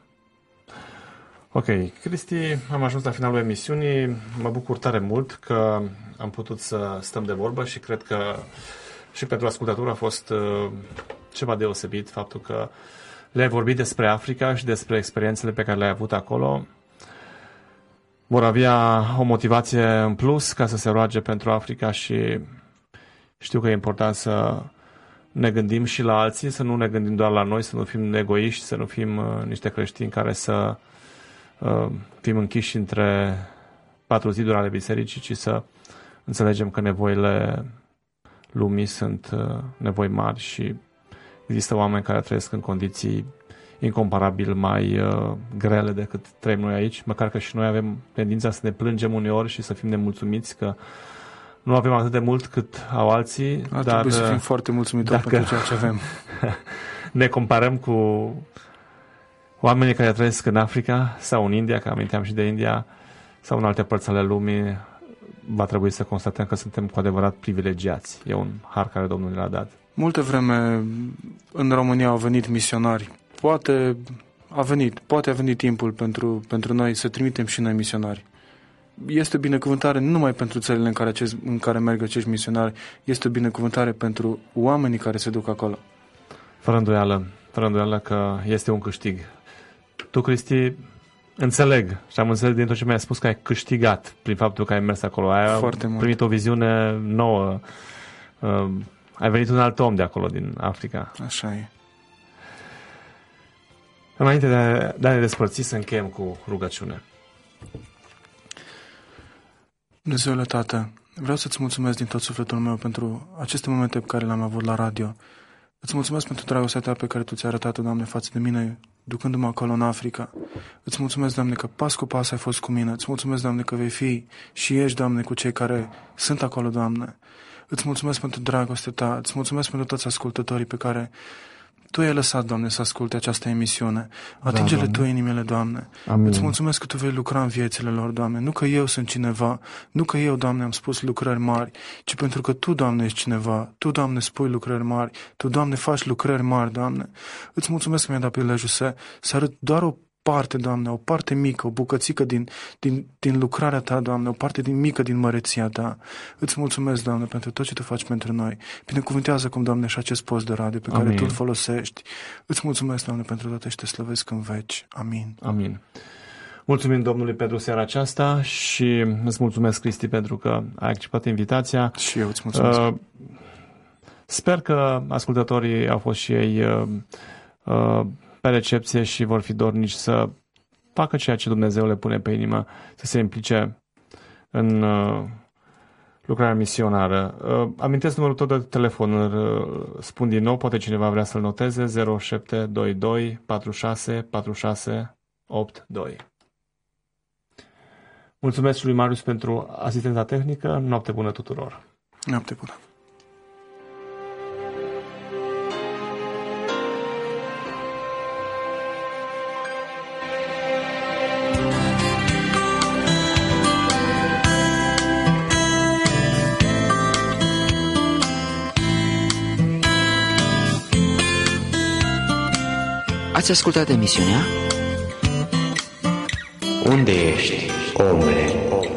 Ok. Cristi, am ajuns la finalul emisiunii. Mă bucur tare mult că am putut să stăm de vorbă și cred că și pentru ascultători a fost uh, ceva deosebit faptul că le-ai vorbit despre Africa și despre experiențele pe care le-ai avut acolo. Vor avea o motivație în plus ca să se roage pentru Africa și știu că e important să ne gândim și la alții, să nu ne gândim doar la noi, să nu fim egoiști, să nu fim uh, niște creștini care să uh, fim închiși între patru ziduri ale bisericii, ci să înțelegem că nevoile lumii sunt uh, nevoi mari și există oameni care trăiesc în condiții incomparabil mai uh, grele decât trăim noi aici, măcar că și noi avem tendința să ne plângem uneori și să fim nemulțumiți că nu avem atât de mult cât au alții. Ar dar trebui să fim foarte mulțumitori dacă pentru ceea ce avem. ne comparăm cu oamenii care trăiesc în Africa sau în India, că aminteam și de India, sau în alte părți ale lumii, va trebui să constatăm că suntem cu adevărat privilegiați. E un har care Domnul ne l-a dat. Multă vreme în România au venit misionari. Poate a venit, poate a venit timpul pentru, pentru noi să trimitem și noi misionari. Este o binecuvântare nu numai pentru țările în care, acest, în care merg acești misionari, este o binecuvântare pentru oamenii care se duc acolo. Fără îndoială, fără îndoială că este un câștig. Tu, Cristi, înțeleg și am înțeles din tot ce mi-ai spus că ai câștigat prin faptul că ai mers acolo. Ai Foarte primit mult. o viziune nouă. Uh, ai venit un alt om de acolo, din Africa. Așa e. Înainte de a, de a ne despărți, să încheiem cu rugăciune. Dumnezeule Tată, vreau să-ți mulțumesc din tot sufletul meu pentru aceste momente pe care le-am avut la radio. Îți mulțumesc pentru dragostea ta pe care tu ți-ai arătat-o, Doamne, față de mine, ducându-mă acolo în Africa. Îți mulțumesc, Doamne, că pas cu pas ai fost cu mine. Îți mulțumesc, Doamne, că vei fi și ești, Doamne, cu cei care sunt acolo, Doamne. Îți mulțumesc pentru dragostea ta. Îți mulțumesc pentru toți ascultătorii pe care tu ai lăsat, Doamne, să asculte această emisiune. Atinge-le da, tu inimile, Doamne. Amin. Îți mulțumesc că tu vei lucra în viețile lor, Doamne. Nu că eu sunt cineva, nu că eu, Doamne, am spus lucrări mari, ci pentru că tu, Doamne, ești cineva. Tu, Doamne, spui lucrări mari. Tu, Doamne, faci lucrări mari, Doamne. Îți mulțumesc că mi-ai dat prilejul să, să arăt doar o parte, Doamne, o parte mică, o bucățică din, din, din lucrarea ta, Doamne, o parte din mică din măreția ta. Îți mulțumesc, Doamne, pentru tot ce tu faci pentru noi. Binecuvântează cum, Doamne, și acest post de radio pe care Amin. tu îl folosești. Îți mulțumesc, Doamne, pentru toate și te slăvesc în veci. Amin. Amin. Mulțumim Domnului pentru seara aceasta și îți mulțumesc, Cristi, pentru că ai acceptat invitația. Și eu îți mulțumesc. Uh, sper că ascultătorii au fost și ei uh, uh, pe recepție și vor fi dornici să facă ceea ce Dumnezeu le pune pe inimă, să se implice în uh, lucrarea misionară. Uh, amintesc numărul tău de telefon, uh, spun din nou, poate cineva vrea să-l noteze, zero șapte doi doi patru șase patru șase opt doi. Mulțumesc și lui Marius pentru asistența tehnică. Noapte bună tuturor! Noapte bună! Ați ascultat emisiunea Unde ești, omule?